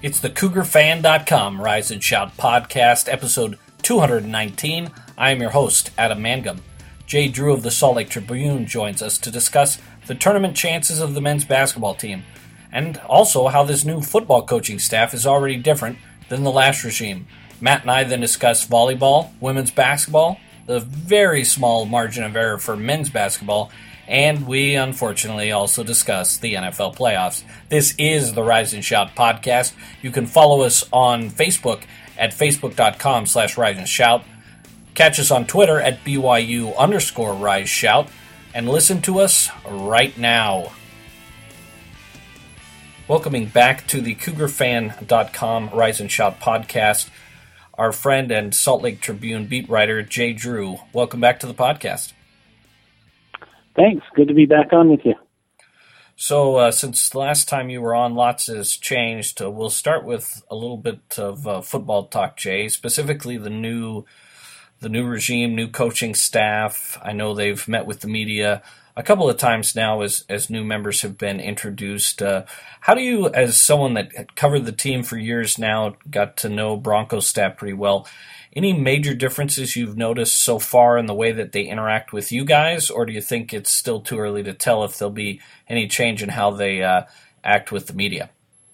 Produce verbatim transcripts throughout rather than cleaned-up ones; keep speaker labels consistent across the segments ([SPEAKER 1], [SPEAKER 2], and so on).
[SPEAKER 1] It's the Cougar Fan dot com Rise and Shout podcast, episode two nineteen. I am your host, Adam Mangum. Jay Drew of the Salt Lake Tribune joins us to discuss the tournament chances of the men's basketball team, and also how this new football coaching staff is already different than the last regime. Matt and I then discuss volleyball, women's basketball, the very small margin of error for men's basketball, and we, unfortunately, also discuss the N F L playoffs. This is the Rise and Shout podcast. You can follow us on Facebook at facebook.com slash Rise and Shout. Catch us on Twitter at BYU underscore Rise Shout. And listen to us right now. Welcoming back to the Cougar Fan dot com Rise and Shout podcast, our friend and Salt Lake Tribune beat writer, Jay Drew. Welcome back to the podcast.
[SPEAKER 2] Thanks. Good to be back on with you.
[SPEAKER 1] So uh, since the last time you were on, lots has changed. Uh, we'll start with a little bit of uh, football talk, Jay, specifically the new the new regime, new coaching staff. I know they've met with the media a couple of times now as, as new members have been introduced. Uh, how do you, as someone that had covered the team for years now, got to know Broncos staff pretty well, any major differences you've noticed so far in the way that they interact with you guys, or do you think it's still too early to tell if there'll be any change in how they uh, act with the media?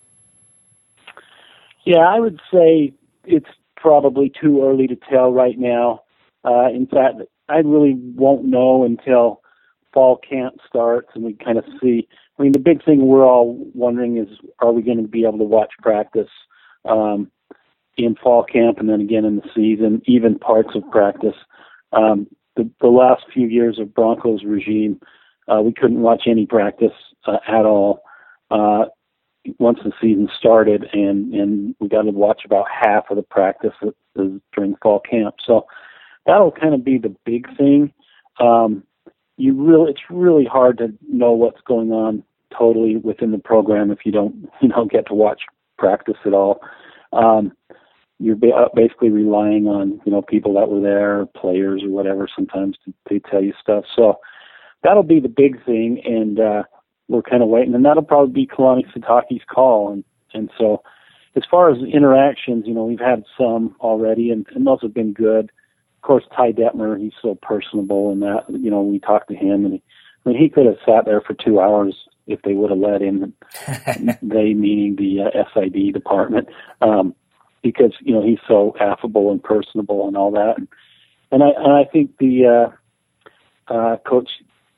[SPEAKER 2] Yeah, I would say it's probably too early to tell right now. Uh, in fact, I really won't know until fall camp starts and we kind of see. I mean, the big thing we're all wondering is, are we going to be able to watch practice um, in fall camp and then again in the season, even parts of practice? Um, the, the last few years of Broncos regime, uh, we couldn't watch any practice uh, at all uh, once the season started, and, and we got to watch about half of the practice during fall camp. So that'll kind of be the big thing. Um, you really, it's really hard to know what's going on totally within the program if you don't, you know, get to watch practice at all. Um, you're basically relying on, you know, people that were there, players or whatever, sometimes to, to tell you stuff. So that'll be the big thing, and uh, we're kind of waiting. And that'll probably be Kalani Sitake's call. And, and so as far as interactions, you know, we've had some already, and, and those have been good. Of course, Ty Detmer, he's so personable, and that, you know, we talked to him, and he, I mean, he could have sat there for two hours if they would have let him, they meaning the uh, S I D department, um, because, you know, he's so affable and personable and all that. And, and I and I think the uh, uh, coach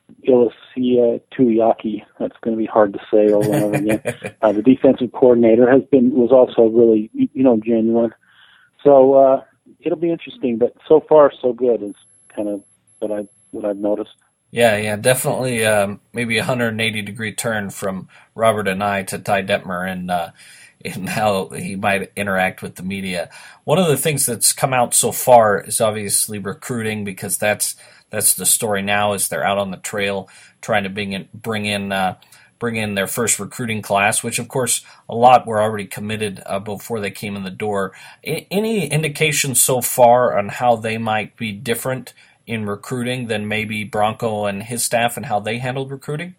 [SPEAKER 2] Ilasia Tuiaki, that's going to be hard to say over and over again, uh, the defensive coordinator has been, was also really, you know, genuine. So uh, it'll be interesting, but so far so good is kind of what I what I've noticed.
[SPEAKER 1] Yeah, yeah, definitely. Um, maybe a one hundred eighty degree turn from Robert and I to Ty Detmer, and uh, in how he might interact with the media. One of the things that's come out so far is obviously recruiting, because that's that's the story now. Is they're out on the trail trying to bring in bring in uh, bring in their first recruiting class, which of course a lot were already committed uh, before they came in the door. I- any indications so far on how they might be different in recruiting than maybe Bronco and his staff and how they handled recruiting?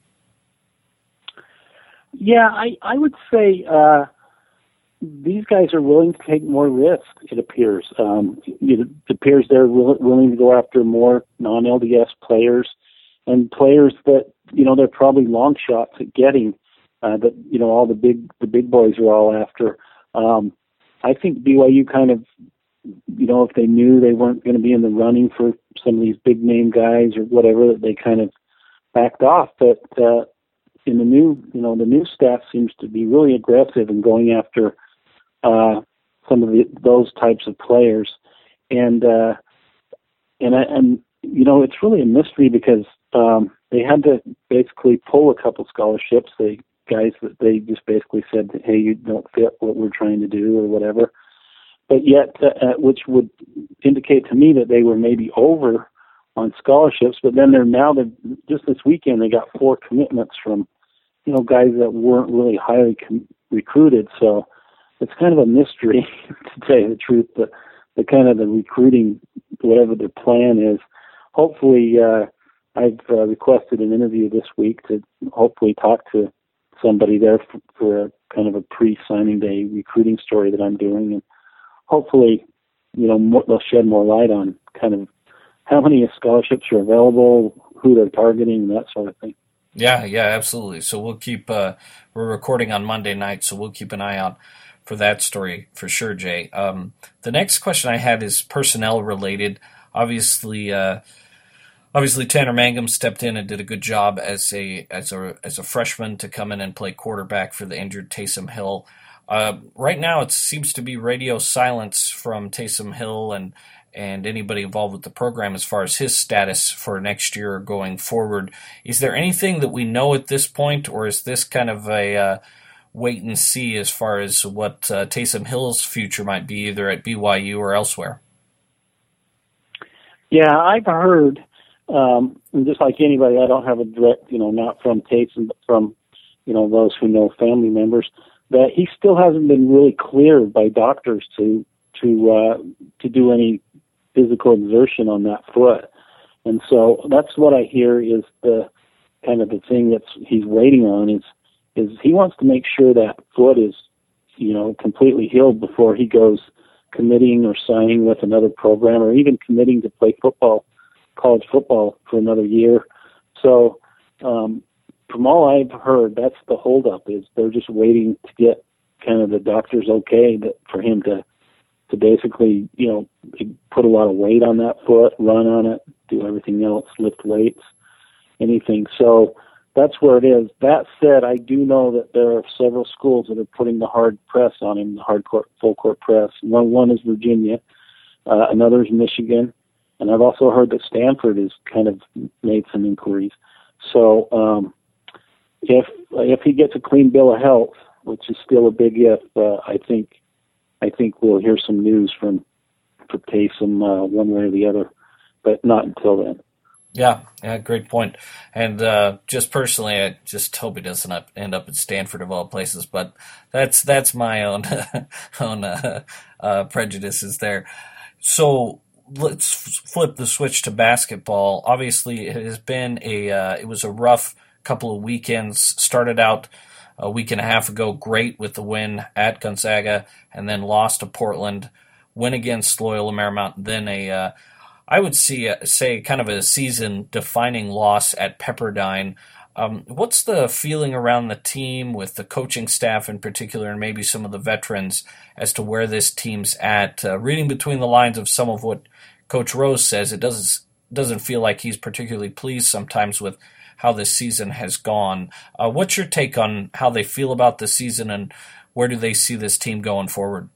[SPEAKER 2] Yeah, I, I would say uh, these guys are willing to take more risk, it appears. Um, it appears they're will, willing to go after more non-L D S players and players that, you know, they're probably long shots at getting, uh, that, you know, all the big the big boys are all after. Um, I think B Y U kind of, you know, if they knew they weren't going to be in the running for some of these big name guys or whatever, that they kind of backed off. But uh, in the new, you know, the new staff seems to be really aggressive in going after uh, some of the, those types of players. And uh, and I, and you know, it's really a mystery because um, they had to basically pull a couple scholarships. They guys that they just basically said, hey, you don't fit what we're trying to do or whatever. But yet, uh, which would indicate to me that they were maybe over on scholarships. But then they're now, they're, just this weekend, they got four commitments from, you know, guys that weren't really highly com- recruited. So it's kind of a mystery, to tell you the truth, the, the kind of the recruiting, whatever their plan is. Hopefully, uh, I've uh, requested an interview this week to hopefully talk to somebody there for, for a kind of a pre-signing day recruiting story that I'm doing, and hopefully, you know, more, they'll shed more light on kind of how many scholarships are available, who they're targeting, and that sort of thing.
[SPEAKER 1] Yeah, yeah, absolutely. So we'll keep, uh, we're recording on Monday night, so we'll keep an eye out for that story for sure, Jay. Um, the next question I had is personnel related. Obviously, uh, obviously Tanner Mangum stepped in and did a good job as a as a as a freshman to come in and play quarterback for the injured Taysom Hill. Uh, right now, it seems to be radio silence from Taysom Hill and and anybody involved with the program as far as his status for next year going forward. Is there anything that we know at this point, or is this kind of a uh, wait and see as far as what uh, Taysom Hill's future might be, either at B Y U or elsewhere?
[SPEAKER 2] Yeah, I've heard, um, and just like anybody, I don't have a direct, you know, not from Taysom, but from, you know, those who know family members, that he still hasn't been really cleared by doctors to to uh, to do any physical exertion on that foot. And so that's what I hear is the kind of the thing that's he's waiting on is is he wants to make sure that foot is, you know, completely healed before he goes committing or signing with another program or even committing to play football, college football for another year. So um, from all I've heard, that's the holdup is they're just waiting to get kind of the doctor's okay that for him to to basically, you know, put a lot of weight on that foot, run on it, do everything else, lift weights, anything. So that's where it is. That said, I do know that there are several schools that are putting the hard press on him, the hard court, full court press. One, one is Virginia, uh, another is Michigan, and I've also heard that Stanford has kind of made some inquiries. So um, if if he gets a clean bill of health, which is still a big if, uh, I think I think we'll hear some news from from Taysom uh, one way or the other, but not until then.
[SPEAKER 1] Yeah, yeah, great point. And uh, just personally, I just hope he doesn't up, end up at Stanford of all places. But that's that's my own own uh, uh, prejudices there. So let's flip the switch to basketball. Obviously, it has been a uh, it was a rough couple of weekends. Started out a week and a half ago, great with the win at Gonzaga, and then lost to Portland. Win against Loyola Marymount, then a uh, I would see uh, say kind of a season-defining loss at Pepperdine. Um, what's the feeling around the team with the coaching staff in particular, and maybe some of the veterans as to where this team's at? Uh, reading between the lines of some of what Coach Rose says, it doesn't doesn't feel like he's particularly pleased sometimes with how this season has gone. Uh, what's your take on how they feel about the season, and where do they see this team going forward?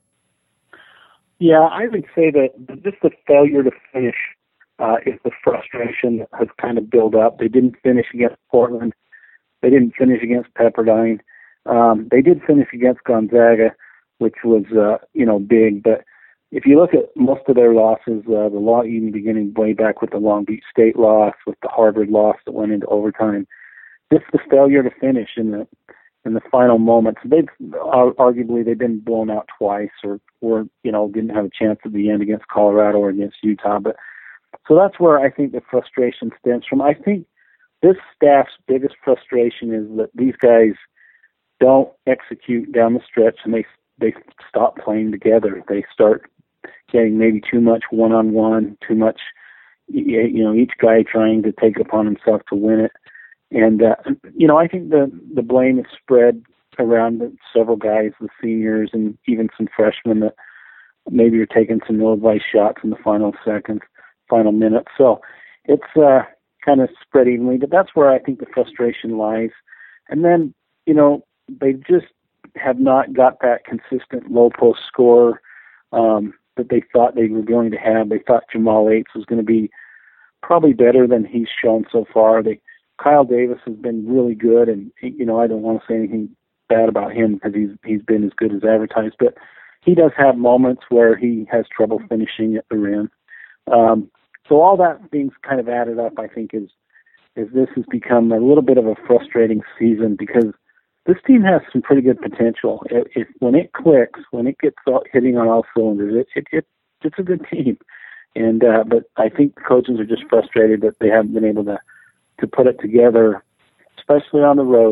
[SPEAKER 2] Yeah, I would say that just the failure to finish uh, is the frustration that has kind of built up. They didn't finish against Portland. They didn't finish against Pepperdine. Um, they did finish against Gonzaga, which was, uh, you know, big. But if you look at most of their losses, uh, the law even beginning way back with the Long Beach State loss, with the Harvard loss that went into overtime, just the failure to finish in the in the final moments. They've uh, arguably they've been blown out twice, or or you know didn't have a chance at the end against Colorado or against Utah. But so that's where I think the frustration stems from. I think this staff's biggest frustration is that these guys don't execute down the stretch, and they they stop playing together. They start getting maybe too much one-on-one, too much, you know, each guy trying to take it upon himself to win it. And, uh, you know, I think the, the blame is spread around several guys, the seniors and even some freshmen that maybe are taking some ill-advised shots in the final seconds, final minutes. So it's uh, kind of spread evenly, but that's where I think the frustration lies. And then, you know, they just have not got that consistent low-post score um, that they thought they were going to have. They thought Jamal Yates was going to be probably better than he's shown so far. They Kyle Davis has been really good, and you know I don't want to say anything bad about him because he's he's been as good as advertised, but he does have moments where he has trouble finishing at the rim. Um, so all that things kind of added up, I think, is is this has become a little bit of a frustrating season because this team has some pretty good potential. It, it, when it clicks, when it gets all, hitting on all cylinders, it, it, it it's a good team. And uh, but I think the coaches are just frustrated that they haven't been able to. to put it together, especially on the road,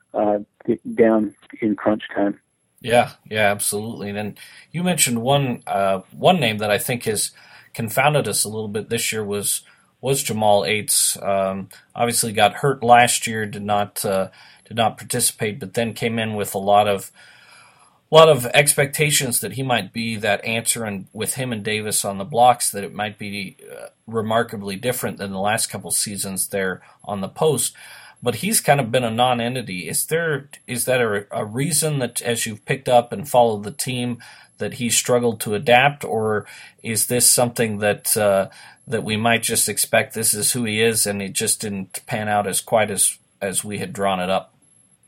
[SPEAKER 2] uh, down in crunch time.
[SPEAKER 1] Yeah, yeah, absolutely. And then you mentioned one uh, one name that I think has confounded us a little bit this year was was Jamal Aites. Um, obviously, got hurt last year, did not uh, did not participate, but then came in with a lot of a lot of expectations that he might be that answer, and with him and Davis on the blocks, that it might be uh, remarkably different than the last couple seasons there on the post. But he's kind of been a non-entity. Is there is that a, a reason that, as you've picked up and followed the team, that he's struggled to adapt, or is this something that uh, that we might just expect this is who he is, and it just didn't pan out as quite as as we had drawn it up?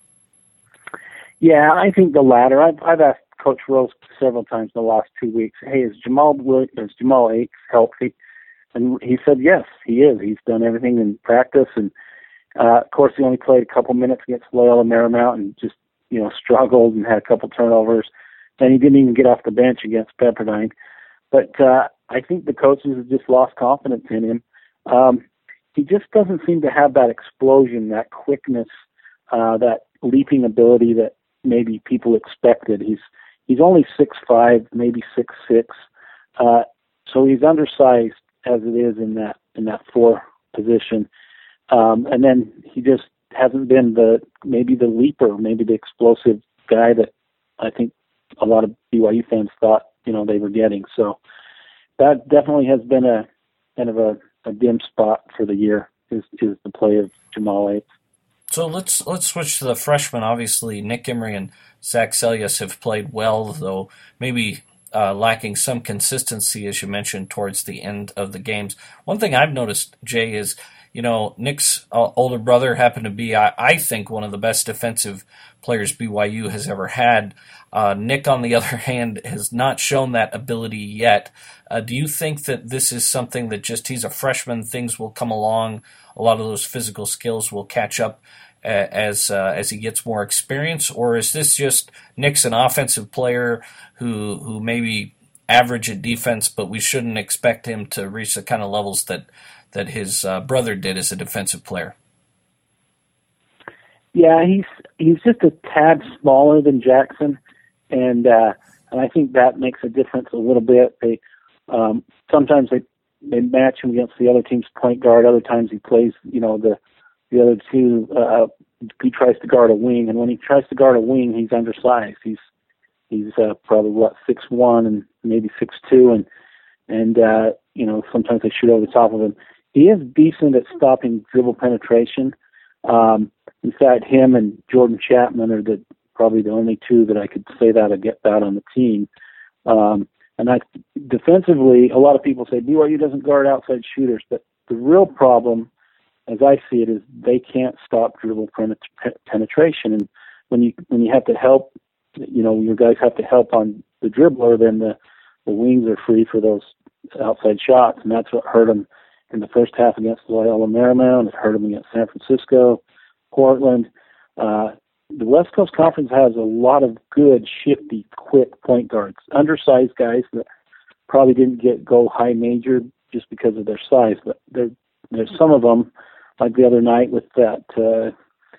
[SPEAKER 2] Yeah, I think the latter. I've, I've asked Coach Rose several times in the last two weeks, hey, is Jamal is Jamal Aites healthy? And he said yes, he is. He's done everything in practice, and uh, of course he only played a couple minutes against Loyola Marymount and just you know struggled and had a couple turnovers. And he didn't even get off the bench against Pepperdine. But uh, I think the coaches have just lost confidence in him. Um, he just doesn't seem to have that explosion, that quickness, uh, that leaping ability that maybe people expected. He's he's only six five, maybe six six, uh, so he's undersized as it is in that in that four position. Um, and then he just hasn't been the maybe the leaper, maybe the explosive guy that I think a lot of B Y U fans thought you know they were getting. So that definitely has been a kind of a, a dim spot for the year is is the play of Jamal Aites.
[SPEAKER 1] So let's let's switch to the freshmen. Obviously, Nick Emery and Zach Seljaas have played well, though maybe uh, lacking some consistency, as you mentioned, towards the end of the games. One thing I've noticed, Jay, is you know Nick's uh, older brother happened to be, I, I think, one of the best defensive players B Y U has ever had. Uh, Nick, on the other hand, has not shown that ability yet. Uh, do you think that this is something that just he's a freshman, things will come along, a lot of those physical skills will catch up uh, as uh, as he gets more experience, or is this just Nick's an offensive player who who maybe average at defense, but we shouldn't expect him to reach the kind of levels that that his uh, brother did as a defensive player?
[SPEAKER 2] Yeah, he's he's just a tad smaller than Jackson, and uh, and I think that makes a difference a little bit. They um, sometimes they they match him against the other team's point guard. Other times he plays, you know, the the other two. Uh, he tries to guard a wing, and when he tries to guard a wing, he's undersized. He's he's uh, probably what six one and maybe six two, and and uh, you know sometimes they shoot over the top of him. He is decent at stopping dribble penetration. Um, in fact, him and Jordan Chapman are the probably the only two that I could say that I get that on the team. Um, and I defensively, a lot of people say B Y U doesn't guard outside shooters, but the real problem, as I see it, is they can't stop dribble penetration. And when you when you have to help, you know, your guys have to help on the dribbler, then the the wings are free for those outside shots, and that's what hurt them in the first half against Loyola Marymount. It hurt them against San Francisco, Portland. Uh, the West Coast Conference has a lot of good, shifty, quick point guards, undersized guys that probably didn't get go high major just because of their size. But there, there's some of them, like the other night with that uh,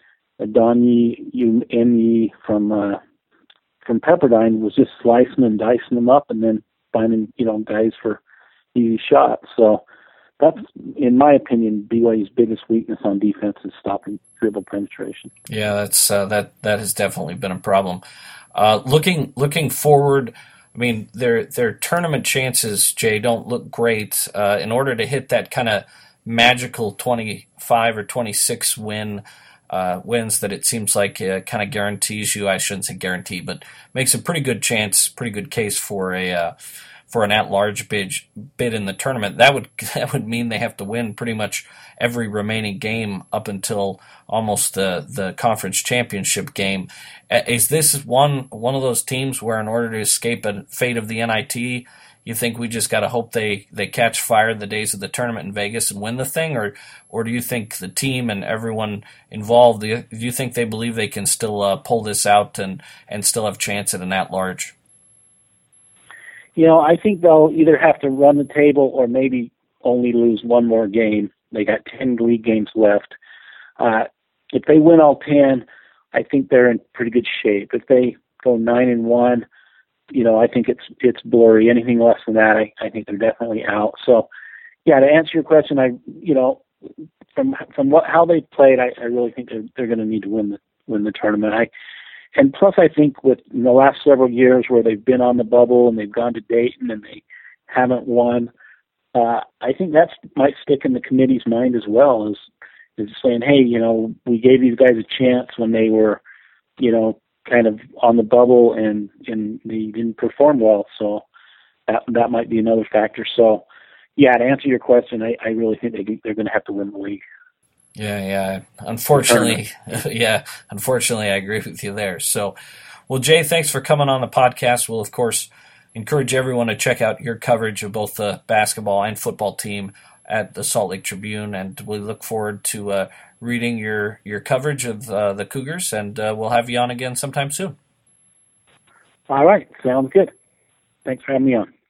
[SPEAKER 2] Adonyi Unyi from uh, from Pepperdine, was just slicing and dicing them up, and then finding you know guys for easy shots. So that's, in my opinion, B Y U's biggest weakness on defense is stopping dribble penetration.
[SPEAKER 1] Yeah, that's uh, that that has definitely been a problem. Uh, looking looking forward, I mean, their their tournament chances, Jay, don't look great. Uh, in order to hit that kind of magical twenty-five or twenty-six win uh, wins that it seems like uh, kind of guarantees you, I shouldn't say guarantee, but makes a pretty good chance, pretty good case for a uh, for an at-large bid bid in the tournament. That would that would mean they have to win pretty much every remaining game up until almost the the conference championship game. Is this one one of those teams where, in order to escape a fate of the N I T, you think we just got to hope they, they catch fire the days of the tournament in Vegas and win the thing, or or do you think the team and everyone involved, do you, do you think they believe they can still uh, pull this out and and still have chance at an at-large?
[SPEAKER 2] You know, I think they'll either have to run the table or maybe only lose one more game. They got ten league games left. Uh, if they win all ten, I think they're in pretty good shape. If they go nine and one, you know, I think it's it's blurry. Anything less than that, I, I think they're definitely out. So, yeah, to answer your question, I you know, from from what how they played, I, I really think they're they're going to need to win the win the tournament. I and plus, I think with in the last several years where they've been on the bubble and they've gone to Dayton and they haven't won, uh, I think that might stick in the committee's mind as well. Is is saying, hey, you know, we gave these guys a chance when they were, you know, kind of on the bubble and, and they didn't perform well. So that that might be another factor. So, yeah, to answer your question, I, I really think they, they're going to have to win the league.
[SPEAKER 1] Yeah, yeah. Unfortunately, yeah, unfortunately, I agree with you there. So, well, Jay, thanks for coming on the podcast. We'll, of course, encourage everyone to check out your coverage of both the basketball and football team at the Salt Lake Tribune, and we look forward to uh, reading your, your coverage of uh, the Cougars, and uh, we'll have you on again sometime soon.
[SPEAKER 2] All right. Sounds good. Thanks for having me on.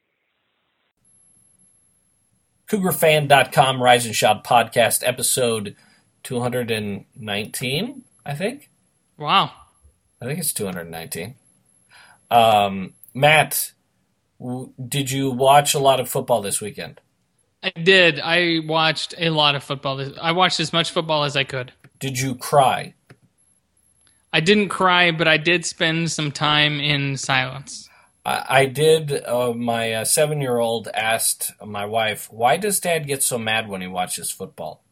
[SPEAKER 1] Cougar Fan dot com Rise and Shout podcast, episode two hundred nineteen, I think.
[SPEAKER 3] Wow.
[SPEAKER 1] I think it's two hundred nineteen. Um, Matt, w- did you watch a lot of football this weekend?
[SPEAKER 3] I did. I watched a lot of football. I watched as much football as I could.
[SPEAKER 1] Did you cry?
[SPEAKER 3] I didn't cry, but I did spend some time in silence.
[SPEAKER 1] I, I did. Uh, my uh, seven-year-old asked my wife, why does Dad get so mad when he watches football?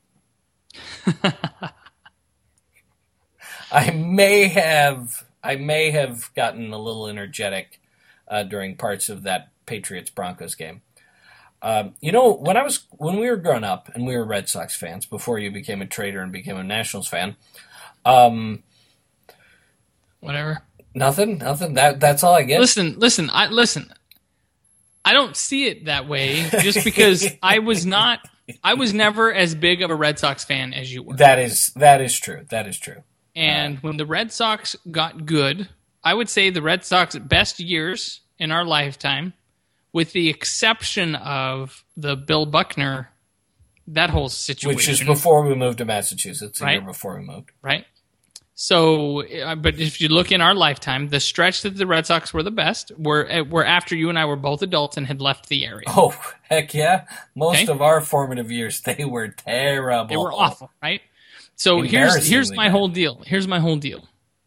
[SPEAKER 1] I may have I may have gotten a little energetic uh, during parts of that Patriots-Broncos game. Um, you know, when I was when we were growing up and we were Red Sox fans before you became a Trader and became a Nationals fan, um,
[SPEAKER 3] whatever.
[SPEAKER 1] Nothing, nothing. That that's all I get.
[SPEAKER 3] Listen, listen, I listen. I don't see it that way just because I was not. I was never as big of a Red Sox fan as you were.
[SPEAKER 1] That is that is true. That is true.
[SPEAKER 3] And uh, when the Red Sox got good, I would say the Red Sox best years in our lifetime, with the exception of the Bill Buckner, that whole situation.
[SPEAKER 1] Which is before we moved to Massachusetts, a
[SPEAKER 3] right?
[SPEAKER 1] year before we moved.
[SPEAKER 3] Right. So, but if you look in our lifetime, the stretch that the Red Sox were the best were were after you and I were both adults and had left the area.
[SPEAKER 1] Oh, heck yeah. Most
[SPEAKER 3] okay?
[SPEAKER 1] of our formative years, they were terrible.
[SPEAKER 3] They were awful, right? So here's here's my bad. whole deal. Here's my whole deal.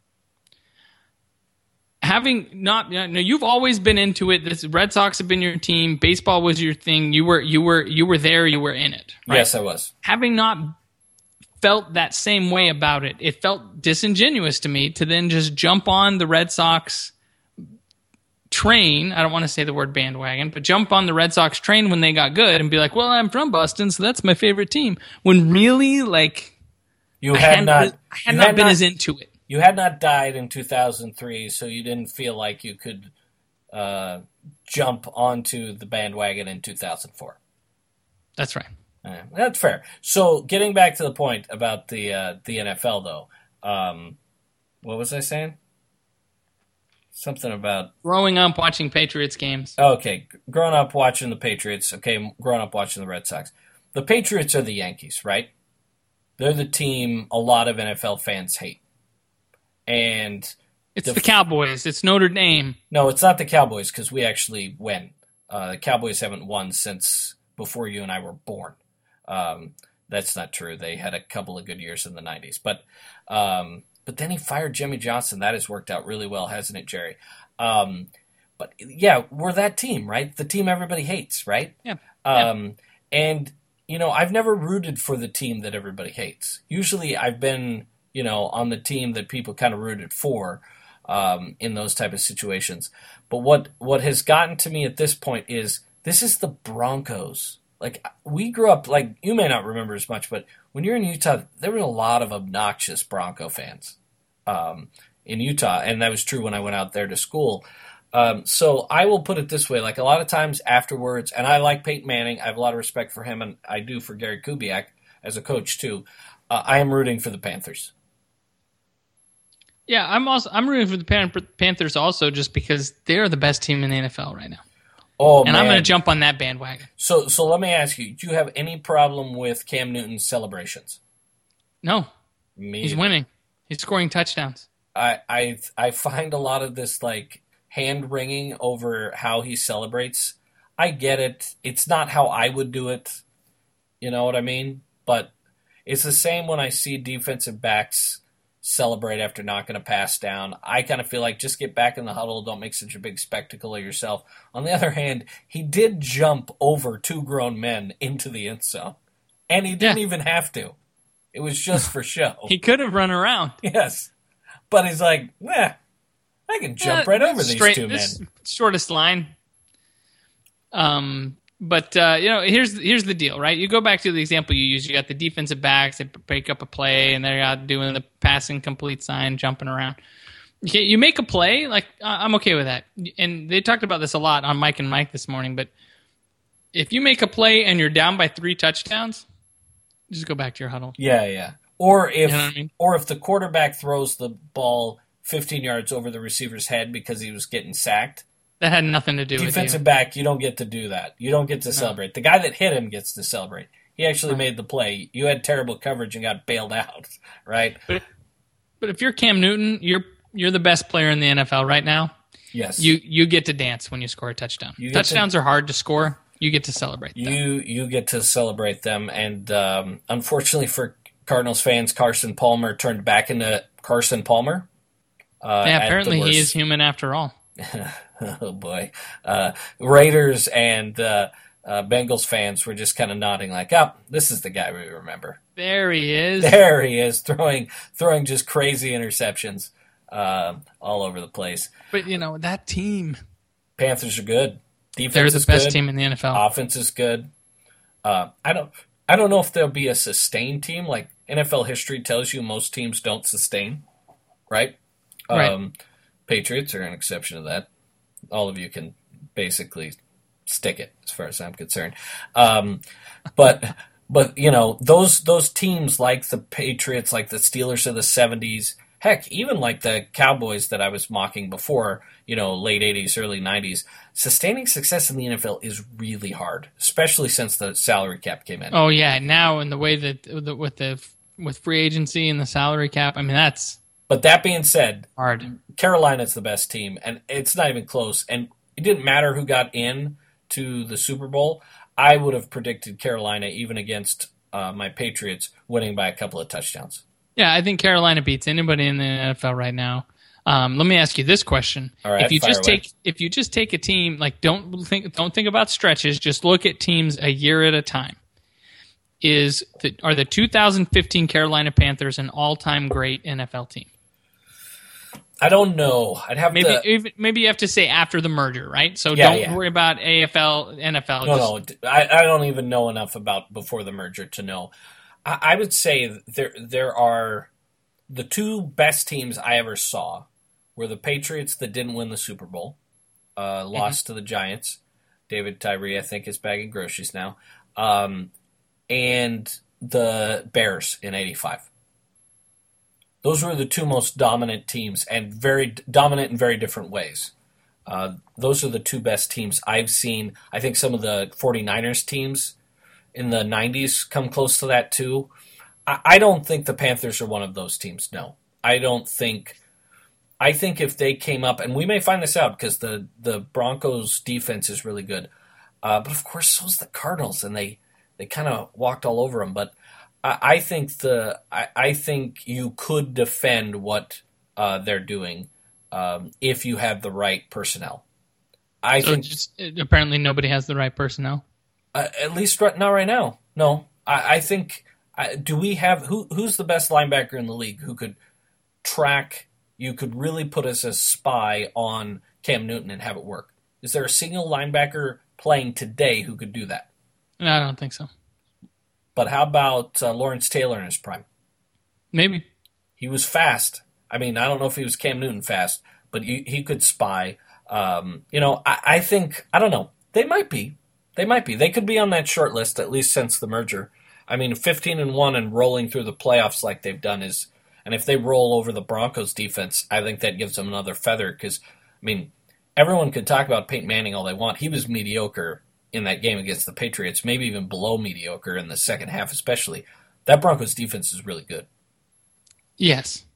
[SPEAKER 3] Having not, you know, you've always been into it. The Red Sox have been your team. Baseball was your thing. You were you were you were there. You were in it. Right?
[SPEAKER 1] Yes, I was.
[SPEAKER 3] Having not felt that same way about it, it felt disingenuous to me to then just jump on the Red Sox train. I don't want to say the word bandwagon, but jump on the Red Sox train when they got good and be like, well, I'm from Boston, so that's my favorite team. When really, like,
[SPEAKER 1] you
[SPEAKER 3] I
[SPEAKER 1] had
[SPEAKER 3] had
[SPEAKER 1] not,
[SPEAKER 3] I had not
[SPEAKER 1] had
[SPEAKER 3] been
[SPEAKER 1] not,
[SPEAKER 3] as into it.
[SPEAKER 1] You had not died in two thousand three, so you didn't feel like you could uh, jump onto the bandwagon in two thousand four.
[SPEAKER 3] That's right.
[SPEAKER 1] Yeah, that's fair. So, getting back to the point about the uh, the N F L, though, um, what was I saying? Something about
[SPEAKER 3] growing up watching Patriots games.
[SPEAKER 1] Okay, growing up watching the Patriots. Okay, growing up watching the Red Sox. The Patriots are the Yankees, right? They're the team a lot of N F L fans hate, and
[SPEAKER 3] it's the, the Cowboys. It's Notre Dame.
[SPEAKER 1] No, it's not the Cowboys because we actually win. Uh, the Cowboys haven't won since before you and I were born. Um, that's not true. They had a couple of good years in the nineties, but um, but then he fired Jimmy Johnson. That has worked out really well, hasn't it, Jerry? Um, but yeah, we're that team, right? The team everybody hates, right?
[SPEAKER 3] Yeah.
[SPEAKER 1] Um,
[SPEAKER 3] yeah.
[SPEAKER 1] And you know, I've never rooted for the team that everybody hates. Usually, I've been you know on the team that people kind of rooted for um, in those type of situations. But what what has gotten to me at this point is this is the Broncos. Like, we grew up, like, you may not remember as much, but when you're in Utah, there were a lot of obnoxious Bronco fans um, in Utah, and that was true when I went out there to school. Um, so I will put it this way, like, a lot of times afterwards, and I like Peyton Manning, I have a lot of respect for him, and I do for Gary Kubiak as a coach, too. Uh, I am rooting for the Panthers.
[SPEAKER 3] Yeah, I'm also I'm rooting for the Pan- Panthers also just because they're the best team in the N F L right now.
[SPEAKER 1] Oh,
[SPEAKER 3] and
[SPEAKER 1] man.
[SPEAKER 3] I'm going to jump on that bandwagon.
[SPEAKER 1] So so let me ask you, do you have any problem with Cam Newton's celebrations?
[SPEAKER 3] No.
[SPEAKER 1] Me
[SPEAKER 3] He's
[SPEAKER 1] either.
[SPEAKER 3] winning. He's scoring touchdowns.
[SPEAKER 1] I I I find a lot of this like hand wringing over how he celebrates. I get it. It's not how I would do it. You know what I mean? But it's the same when I see defensive backs celebrate after knocking a pass down. I kind of feel like just get back in the huddle. Don't make such a big spectacle of yourself. On the other hand, he did jump over two grown men into the end zone. And he didn't yeah. even have to. It was just for show.
[SPEAKER 3] He could have run around.
[SPEAKER 1] Yes. But he's like, nah, I can jump yeah, right over straight, these two
[SPEAKER 3] this
[SPEAKER 1] men.
[SPEAKER 3] Shortest line. Um, but, uh, you know, here's here's the deal, right? You go back to the example you used. You got the defensive backs that break up a play, and they're out doing the passing complete sign, jumping around. You make a play, like, I'm okay with that. And they talked about this a lot on Mike and Mike this morning, but if you make a play and you're down by three touchdowns, just go back to your huddle.
[SPEAKER 1] Yeah, yeah. Or if
[SPEAKER 3] you know what I mean?
[SPEAKER 1] or if the quarterback throws the ball fifteen yards over the receiver's head because he was getting sacked.
[SPEAKER 3] That had nothing to do with you.
[SPEAKER 1] Defensive back, you don't get to do that. You don't get to no. celebrate. The guy that hit him gets to celebrate. He actually right. made the play. You had terrible coverage and got bailed out, right?
[SPEAKER 3] But, but if you're Cam Newton, you're you're the best player in the N F L right now.
[SPEAKER 1] Yes.
[SPEAKER 3] You you get to dance when you score a touchdown. Touchdowns to, are hard to score. You get to celebrate them.
[SPEAKER 1] You you get to celebrate them, and um, unfortunately for Cardinals fans, Carson Palmer turned back into Carson Palmer.
[SPEAKER 3] Uh, yeah, apparently he is human after all.
[SPEAKER 1] Oh boy, uh, Raiders and uh, uh, Bengals fans were just kind of nodding, like, "Oh, this is the guy we remember."
[SPEAKER 3] There he is.
[SPEAKER 1] There he is, throwing throwing just crazy interceptions uh, all over the place.
[SPEAKER 3] But you know that team,
[SPEAKER 1] Panthers are good. Defense
[SPEAKER 3] They're the
[SPEAKER 1] is
[SPEAKER 3] best
[SPEAKER 1] good.
[SPEAKER 3] team in the N F L.
[SPEAKER 1] Offense is good. Uh, I don't. I don't know if there'll be a sustained team. Like N F L history tells you, most teams don't sustain. Right.
[SPEAKER 3] Right.
[SPEAKER 1] Um, Patriots are an exception to that. All of you can basically stick it, as far as I'm concerned. Um, but but you know those those teams like the Patriots, like the Steelers of the seventies. Heck, even like the Cowboys that I was mocking before, you know, late eighties, early nineties, sustaining success in the N F L is really hard, especially since the salary cap came in.
[SPEAKER 3] Oh yeah, now in the way that with the with free agency and the salary cap, I mean that's.
[SPEAKER 1] But that being said,
[SPEAKER 3] hard.
[SPEAKER 1] Carolina's the best team, and it's not even close. And it didn't matter who got in to the Super Bowl. I would have predicted Carolina, even against uh, my Patriots, winning by a couple of touchdowns.
[SPEAKER 3] Yeah, I think Carolina beats anybody in the N F L right now. Um, let me ask you this question:
[SPEAKER 1] All right,
[SPEAKER 3] if you just
[SPEAKER 1] away.
[SPEAKER 3] take if you just take a team, like don't think don't think about stretches, just look at teams a year at a time. Is the, are the two thousand fifteen Carolina Panthers an all-time great N F L team?
[SPEAKER 1] I don't know. I'd have
[SPEAKER 3] maybe
[SPEAKER 1] to
[SPEAKER 3] even, maybe you have to say after the merger, right? So
[SPEAKER 1] yeah,
[SPEAKER 3] don't
[SPEAKER 1] yeah.
[SPEAKER 3] worry about A F L, N F L.
[SPEAKER 1] No,
[SPEAKER 3] just,
[SPEAKER 1] no, I, I don't even know enough about before the merger to know. I, I would say there there are the two best teams I ever saw were the Patriots that didn't win the Super Bowl, uh, lost mm-hmm. to the Giants. David Tyree, I think, is bagging groceries now, um, and the Bears in eighty-five. Those were the two most dominant teams, and very dominant in very different ways. Uh, those are the two best teams I've seen. I think some of the 49ers teams in the nineties come close to that too. I, I don't think the Panthers are one of those teams, no. I don't think... I think if they came up, and we may find this out because the, the Broncos' defense is really good, uh, but of course so's the Cardinals, and they, they kind of walked all over them, but I think the I, I think you could defend what uh, they're doing um, if you have the right personnel. I
[SPEAKER 3] so
[SPEAKER 1] think
[SPEAKER 3] just, apparently nobody has the right personnel.
[SPEAKER 1] Uh, at least right, not right now. No, I, I think. I, do we have who? Who's the best linebacker in the league who could track? You could really put us as spy on Cam Newton and have it work. Is there a single linebacker playing today who could do that?
[SPEAKER 3] No, I don't think so.
[SPEAKER 1] But how about uh, Lawrence Taylor in his prime?
[SPEAKER 3] Maybe.
[SPEAKER 1] He was fast. I mean, I don't know if he was Cam Newton fast, but he, he could spy. Um, you know, I, I think, I don't know. They might be. They might be. They could be on that short list, at least since the merger. I mean, fifteen and one and rolling through the playoffs like they've done is, and if they roll over the Broncos defense, I think that gives them another feather because, I mean, everyone could talk about Peyton Manning all they want. He was mediocre in that game against the Patriots, maybe even below mediocre in the second half especially. That Broncos defense is really good.
[SPEAKER 3] Yes.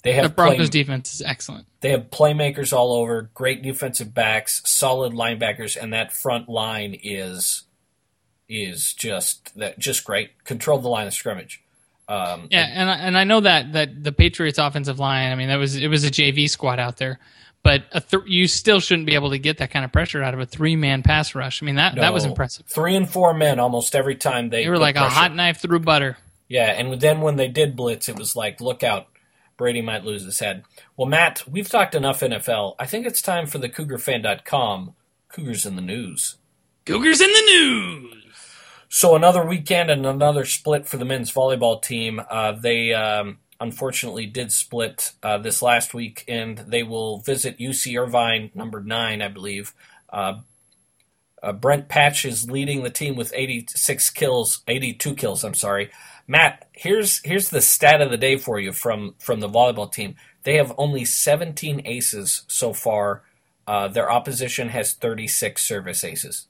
[SPEAKER 1] They have
[SPEAKER 3] the Broncos
[SPEAKER 1] play,
[SPEAKER 3] defense is excellent.
[SPEAKER 1] They have playmakers all over, great defensive backs, solid linebackers, and that front line is is just that just great. Control the line of scrimmage. Um,
[SPEAKER 3] yeah, and I, and I know that that the Patriots offensive line. I mean, that was it was a J V squad out there, but a th- you still shouldn't be able to get that kind of pressure out of a three man pass rush. I mean, that
[SPEAKER 1] no,
[SPEAKER 3] that was impressive.
[SPEAKER 1] Three and four men almost every time they.
[SPEAKER 3] They were like pressure. a hot knife through butter.
[SPEAKER 1] Yeah, and then when they did blitz, it was like, look out, Brady might lose his head. Well, Matt, we've talked enough N F L. I think it's time for the Cougar Fan dot com. Cougars in the news.
[SPEAKER 3] Cougars in the news.
[SPEAKER 1] So another weekend and another split for the men's volleyball team. Uh, they um, unfortunately did split uh, this last week, and they will visit U C Irvine, number nine, I believe. Uh, uh, Brent Patch is leading the team with eighty-six kills, eighty-two kills, I'm sorry. Matt, here's here's the stat of the day for you from, from the volleyball team. They have only seventeen aces so far. Uh, their opposition has thirty-six service aces.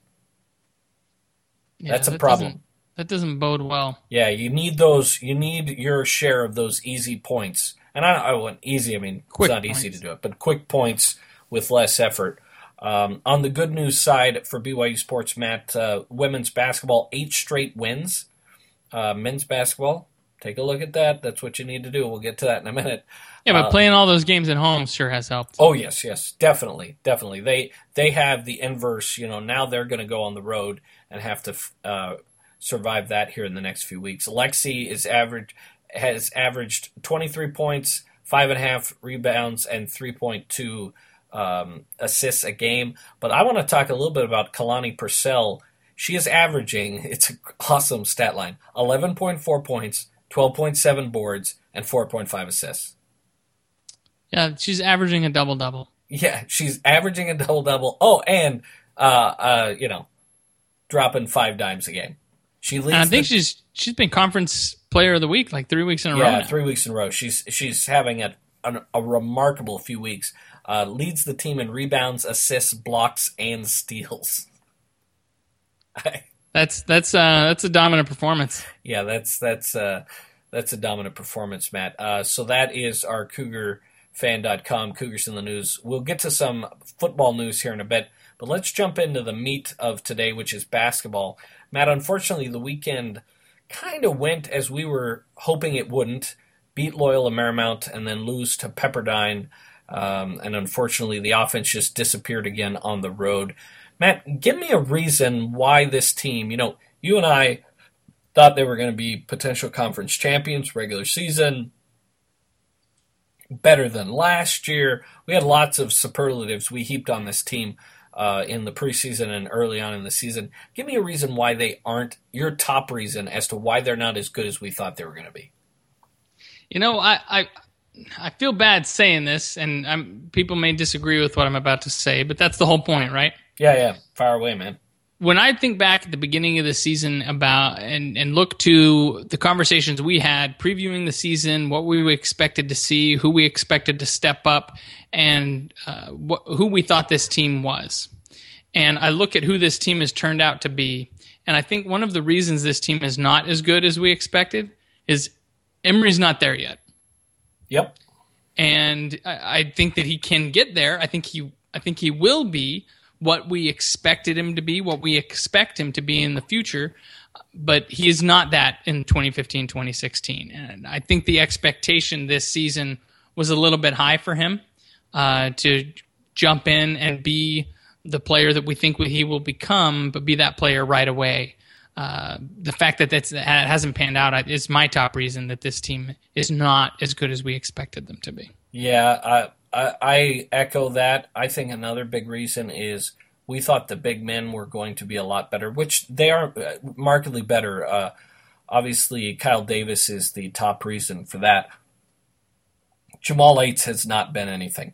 [SPEAKER 3] Yeah,
[SPEAKER 1] That's a
[SPEAKER 3] that
[SPEAKER 1] problem.
[SPEAKER 3] Doesn't, that doesn't bode well.
[SPEAKER 1] Yeah, you need those. You need your share of those easy points. And I, I want easy. I mean,
[SPEAKER 3] quick
[SPEAKER 1] it's not
[SPEAKER 3] points.
[SPEAKER 1] easy to do it, but quick points with less effort. Um, on the good news side for B Y U sports, Matt, uh, women's basketball, eight straight wins. Uh, men's basketball, take a look at that. That's what you need to do. We'll get to that in a minute.
[SPEAKER 3] Yeah, but
[SPEAKER 1] uh,
[SPEAKER 3] playing all those games at home sure has helped.
[SPEAKER 1] Oh yes, yes, definitely, definitely. They they have the inverse. You know, now they're going to go on the road and have to uh, survive that here in the next few weeks. Lexi is average has averaged twenty-three points, five and a half rebounds, and three point two um, assists a game. But I want to talk a little bit about Kalani Purcell. She is averaging, it's an awesome stat line, eleven point four points, twelve point seven boards, and four point five assists.
[SPEAKER 3] Yeah, she's averaging a double-double.
[SPEAKER 1] Yeah, she's averaging a double-double. Oh, and, uh, uh, you know, dropping five dimes a game. She leads.
[SPEAKER 3] And I think
[SPEAKER 1] the,
[SPEAKER 3] she's she's been conference player of the week like three weeks in a
[SPEAKER 1] yeah,
[SPEAKER 3] row. Yeah,
[SPEAKER 1] three weeks in a row. She's she's having a a, a remarkable few weeks. Uh, leads the team in rebounds, assists, blocks, and steals.
[SPEAKER 3] that's that's uh, that's a dominant performance.
[SPEAKER 1] Yeah, that's that's uh, that's a dominant performance, Matt. Uh, so that is our Cougar Fan dot com, Cougars in the News. We'll get to some football news here in a bit, but let's jump into the meat of today, which is basketball. Matt, unfortunately, the weekend kind of went as we were hoping it wouldn't. Beat Loyola Marymount and then lose to Pepperdine. Um, and unfortunately, the offense just disappeared again on the road. Matt, give me a reason why this team, you know, you and I thought they were going to be potential conference champions, regular season, better than last year. We had lots of superlatives we heaped on this team uh, in the preseason and early on in the season. Give me a reason why they aren't, your top reason as to why they're not as good as we thought they were going to be.
[SPEAKER 3] You know, I, I I feel bad saying this, and I'm, people may disagree with what I'm about to say, but that's the whole point, right?
[SPEAKER 1] Yeah, yeah. Fire away, man.
[SPEAKER 3] When I think back at the beginning of the season about and, and look to the conversations we had previewing the season, what we expected to see, who we expected to step up, and uh, wh- who we thought this team was. And I look at who this team has turned out to be, and I think one of the reasons this team is not as good as we expected is Emory's not there yet.
[SPEAKER 1] Yep.
[SPEAKER 3] And I, I think that he can get there. I think he I think he will be what we expected him to be, what we expect him to be in the future, but he is not that in twenty fifteen, twenty sixteen. And I think the expectation this season was a little bit high for him uh, to jump in and be the player that we think he will become, but be that player right away. Uh, the fact that that's, that hasn't panned out is my top reason that this team is not as good as we expected them to be.
[SPEAKER 1] Yeah, I, I, I echo that. I think another big reason is we thought the big men were going to be a lot better, which they are markedly better. Uh, obviously, Kyle Davis is the top reason for that. Jamal Yates has not been anything.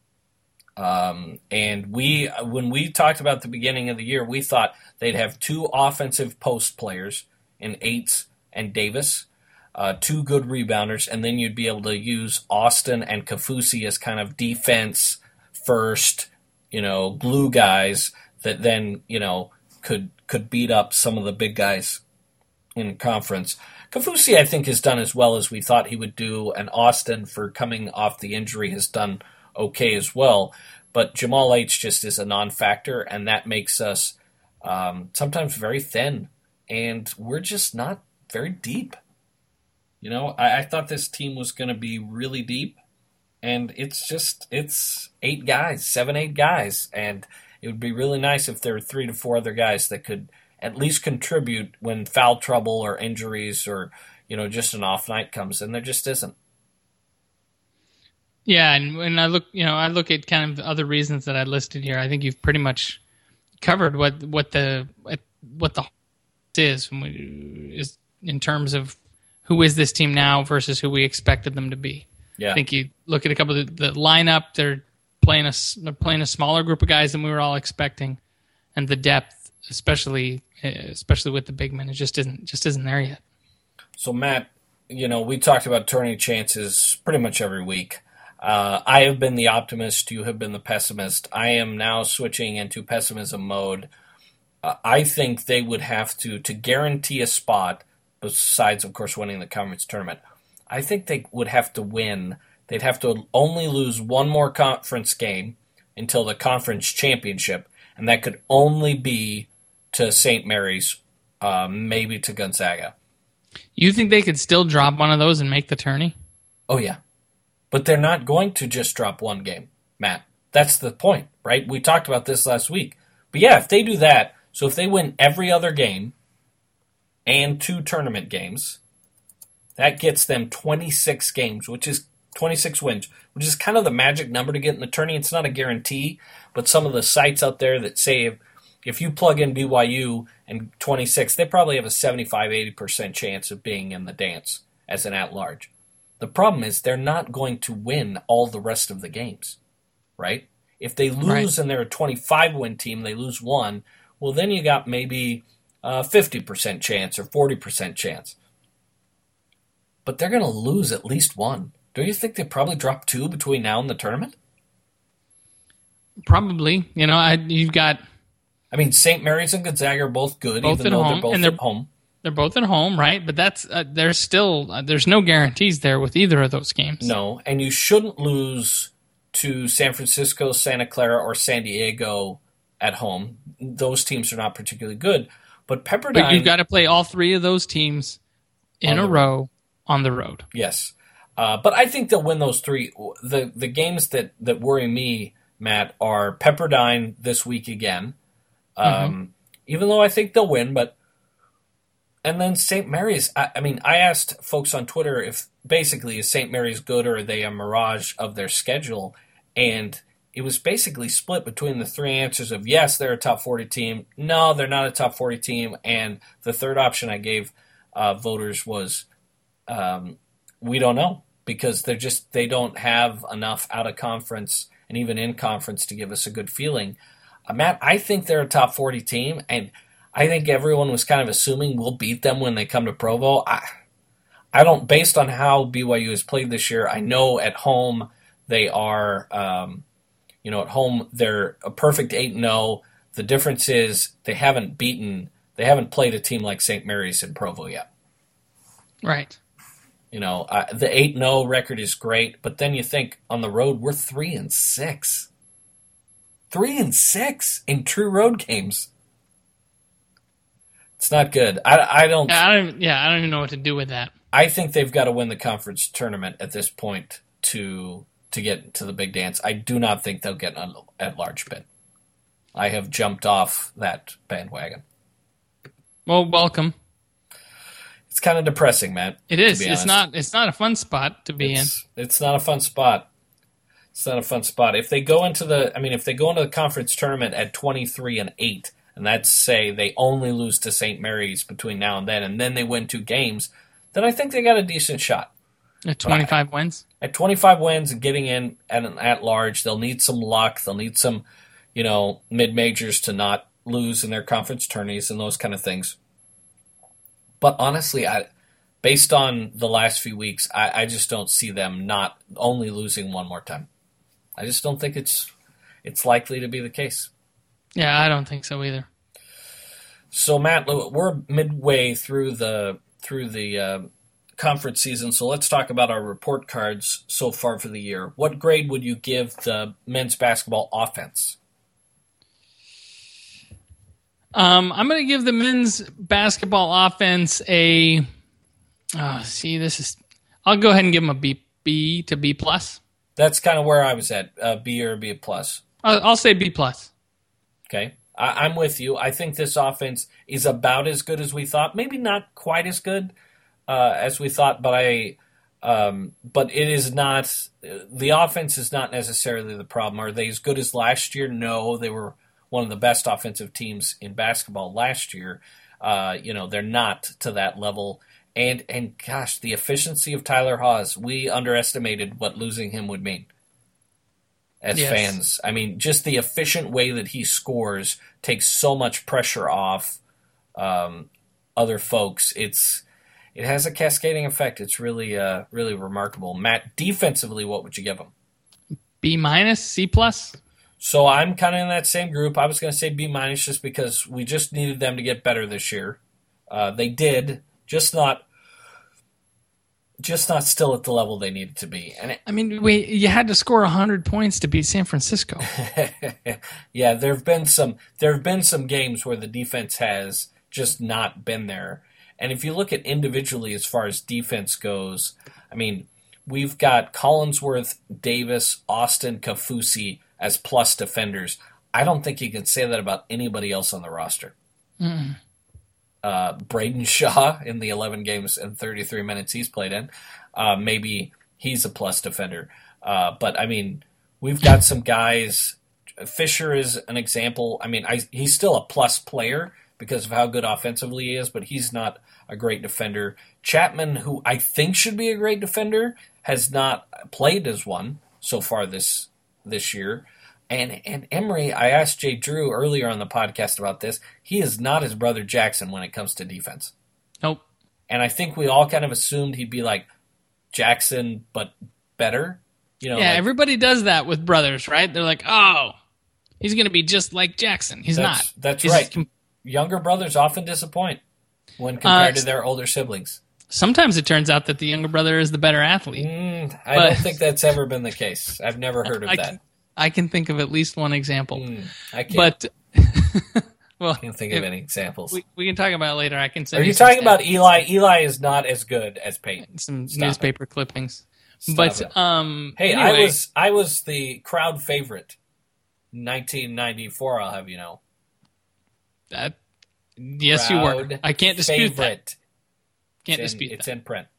[SPEAKER 1] Um, and we, when we talked about the beginning of the year, we thought they'd have two offensive post players in Yates and Davis, uh, two good rebounders, and then you'd be able to use Austin and Kafusi as kind of defense first, you know, glue guys that then, you know, could could beat up some of the big guys in conference. Kaufusi, I think, has done as well as we thought he would do, and Austin, for coming off the injury, has done okay as well. But Jamal H just is a non-factor, and that makes us um, sometimes very thin, and we're just not very deep. You know, I, I thought this team was going to be really deep, and it's just, it's eight guys, seven, eight guys, and it would be really nice if there were three to four other guys that could at least contribute when foul trouble or injuries or, you know, just an off night comes, and there just isn't.
[SPEAKER 3] Yeah, and when I look, you know, I look at kind of the other reasons that I listed here. I think you've pretty much covered what what the what the is is in terms of who is this team now versus who we expected them to be.
[SPEAKER 1] Yeah.
[SPEAKER 3] I think you look at a couple of the, the lineup; they're playing a they're playing a smaller group of guys than we were all expecting, and the depth, especially especially with the big men, it just isn't just isn't there yet.
[SPEAKER 1] So Matt, you know, we talked about tourney chances pretty much every week. Uh, I have been the optimist. You have been the pessimist. I am now switching into pessimism mode. Uh, I think they would have to, to guarantee a spot, besides, of course, winning the conference tournament, I think they would have to win. They'd have to only lose one more conference game until the conference championship, and that could only be to Saint Mary's, uh, maybe to Gonzaga.
[SPEAKER 3] You think they could still drop one of those and make the tourney?
[SPEAKER 1] Oh, yeah. But they're not going to just drop one game, Matt. That's the point, right? We talked about this last week. But yeah, if they do that, so if they win every other game and two tournament games, that gets them twenty-six games, which is twenty-six wins, which is kind of the magic number to get in the tourney. It's not a guarantee, but some of the sites out there that say if, if you plug in B Y U and twenty-six, they probably have a seventy-five, eighty percent chance of being in the dance as an at-large. The problem is they're not going to win all the rest of the games, right? If they lose right. and they're a twenty-five win team, they lose one, well, then you got maybe a fifty percent chance or forty percent chance. But they're going to lose at least one. Do you think they probably drop two between now and the tournament?
[SPEAKER 3] Probably. You know, I, you've got...
[SPEAKER 1] I mean, Saint Mary's and Gonzaga are both good,
[SPEAKER 3] both
[SPEAKER 1] even though
[SPEAKER 3] home,
[SPEAKER 1] they're both
[SPEAKER 3] and they're,
[SPEAKER 1] at home.
[SPEAKER 3] They're both at home, right? But that's uh, there's still uh, there's no guarantees there with either of those games.
[SPEAKER 1] No, and you shouldn't lose to San Francisco, Santa Clara, or San Diego at home. Those teams are not particularly good. But Pepperdine...
[SPEAKER 3] But you've got to play all three of those teams in a row on the road.
[SPEAKER 1] Yes. Uh, but I think they'll win those three. The the games that, that worry me, Matt, are Pepperdine this week again. Um, mm-hmm. Even though I think they'll win, but... And then Saint Mary's, I, I mean, I asked folks on Twitter if basically is Saint Mary's good or are they a mirage of their schedule? And it was basically split between the three answers of yes, they're a top forty team. No, they're not a top forty team. And the third option I gave uh, voters was um, we don't know because they're just, they don't have enough out of conference and even in conference to give us a good feeling. Uh, Matt, I think they're a top forty team, and I think everyone was kind of assuming we'll beat them when they come to Provo. I, I don't, based on how B Y U has played this year, I know at home they are, um, you know, at home they're a perfect eight and oh. The difference is they haven't beaten, they haven't played a team like Saint Mary's in Provo yet.
[SPEAKER 3] Right.
[SPEAKER 1] You know, uh, the eight and oh record is great, but then you think on the road we're three and six. Three and six in true road games. It's not good. I, I don't.
[SPEAKER 3] Yeah I, don't. yeah, I don't even know what to do with that.
[SPEAKER 1] I think they've got to win the conference tournament at this point to to get to the big dance. I do not think they'll get an at-large bid. I have jumped off that bandwagon.
[SPEAKER 3] Well, welcome.
[SPEAKER 1] It's kind of depressing, Matt.
[SPEAKER 3] It is. It's not. It's not a fun spot to be
[SPEAKER 1] it's,
[SPEAKER 3] in.
[SPEAKER 1] It's not a fun spot. It's not a fun spot. If they go into the, I mean, if they go into the conference tournament at twenty-three and eight. And that's say they only lose to Saint Mary's between now and then, and then they win two games, then I think they got a decent shot.
[SPEAKER 3] At twenty-five
[SPEAKER 1] I,
[SPEAKER 3] wins?
[SPEAKER 1] At twenty-five wins and getting in at an at-large, they'll need some luck. They'll need some, you know, mid-majors to not lose in their conference tourneys and those kind of things. But honestly, I, based on the last few weeks, I, I just don't see them not only losing one more time. I just don't think it's it's likely to be the case.
[SPEAKER 3] Yeah, I don't think so either.
[SPEAKER 1] So, Matt, we're midway through the through the uh, conference season, so let's talk about our report cards so far for the year. What grade would you give the men's basketball offense?
[SPEAKER 3] Um, I'm going to give the men's basketball offense a. Oh, see, this is. I'll go ahead and give them a B, B to B plus.
[SPEAKER 1] That's kind of where I was at, uh, B or B plus.
[SPEAKER 3] I'll, I'll say B plus.
[SPEAKER 1] Okay, I, I'm with you. I think this offense is about as good as we thought. Maybe not quite as good uh, as we thought, but I. Um, but it is not. The offense is not necessarily the problem. Are they as good as last year? No, they were one of the best offensive teams in basketball last year. Uh, you know, they're not to that level. And, and gosh, the efficiency of Tyler Haws, we underestimated what losing him would mean as
[SPEAKER 3] yes.
[SPEAKER 1] fans. I mean, just the efficient way that he scores takes so much pressure off um, other folks. It's It has a cascading effect. It's really, uh, really remarkable. Matt, defensively, what would you give him?
[SPEAKER 3] B minus, C plus?
[SPEAKER 1] So I'm kind of in that same group. I was going to say B minus just because we just needed them to get better this year. Uh, they did, just not, just not still at the level they needed to be. And it,
[SPEAKER 3] I mean, we you had to score one hundred points to beat San Francisco.
[SPEAKER 1] yeah, there have been some there have been some games where the defense has just not been there. And if you look at individually as far as defense goes, I mean, we've got Collinsworth, Davis, Austin, Kaufusi as plus defenders. I don't think you can say that about anybody else on the roster.
[SPEAKER 3] Mm.
[SPEAKER 1] Uh, Braden Shaw in the eleven games and thirty-three minutes he's played in, uh, maybe he's a plus defender. Uh, but, I mean, we've got some guys. Fisher is an example. I mean, I, he's still a plus player because of how good offensively he is, but he's not a great defender. Chapman, who I think should be a great defender, has not played as one so far this this year. And and Emery, I asked Jay Drew earlier on the podcast about this. He is not his brother Jackson when it comes to defense.
[SPEAKER 3] Nope.
[SPEAKER 1] And I think we all kind of assumed he'd be like Jackson, but better. You know,
[SPEAKER 3] yeah,
[SPEAKER 1] like,
[SPEAKER 3] everybody does that with brothers, right? They're like, oh, he's going to be just like Jackson. He's
[SPEAKER 1] that's,
[SPEAKER 3] not.
[SPEAKER 1] That's
[SPEAKER 3] he's
[SPEAKER 1] right.
[SPEAKER 3] Com-
[SPEAKER 1] Younger brothers often disappoint when compared
[SPEAKER 3] uh,
[SPEAKER 1] to their older siblings.
[SPEAKER 3] Sometimes it turns out that the younger brother is the better athlete.
[SPEAKER 1] Mm, I
[SPEAKER 3] but,
[SPEAKER 1] don't think that's ever been the case. I've never heard of
[SPEAKER 3] I
[SPEAKER 1] that.
[SPEAKER 3] Can, I can think of at least one example.
[SPEAKER 1] Mm, I can't.
[SPEAKER 3] But well,
[SPEAKER 1] I can't think of any examples.
[SPEAKER 3] We, we can talk about it later. I can. Send
[SPEAKER 1] Are you
[SPEAKER 3] some
[SPEAKER 1] talking
[SPEAKER 3] stats.
[SPEAKER 1] about Eli? Eli is not as good as Peyton.
[SPEAKER 3] Some
[SPEAKER 1] Stop
[SPEAKER 3] newspaper it. clippings.
[SPEAKER 1] Stop
[SPEAKER 3] but
[SPEAKER 1] it.
[SPEAKER 3] um,
[SPEAKER 1] hey,
[SPEAKER 3] anyway.
[SPEAKER 1] I was I was the crowd favorite, nineteen ninety-four. I'll have you know.
[SPEAKER 3] That yes,
[SPEAKER 1] Crowd
[SPEAKER 3] you were. I can't dispute
[SPEAKER 1] favorite.
[SPEAKER 3] that. Can't
[SPEAKER 1] it's in,
[SPEAKER 3] dispute
[SPEAKER 1] It's
[SPEAKER 3] that.
[SPEAKER 1] in print.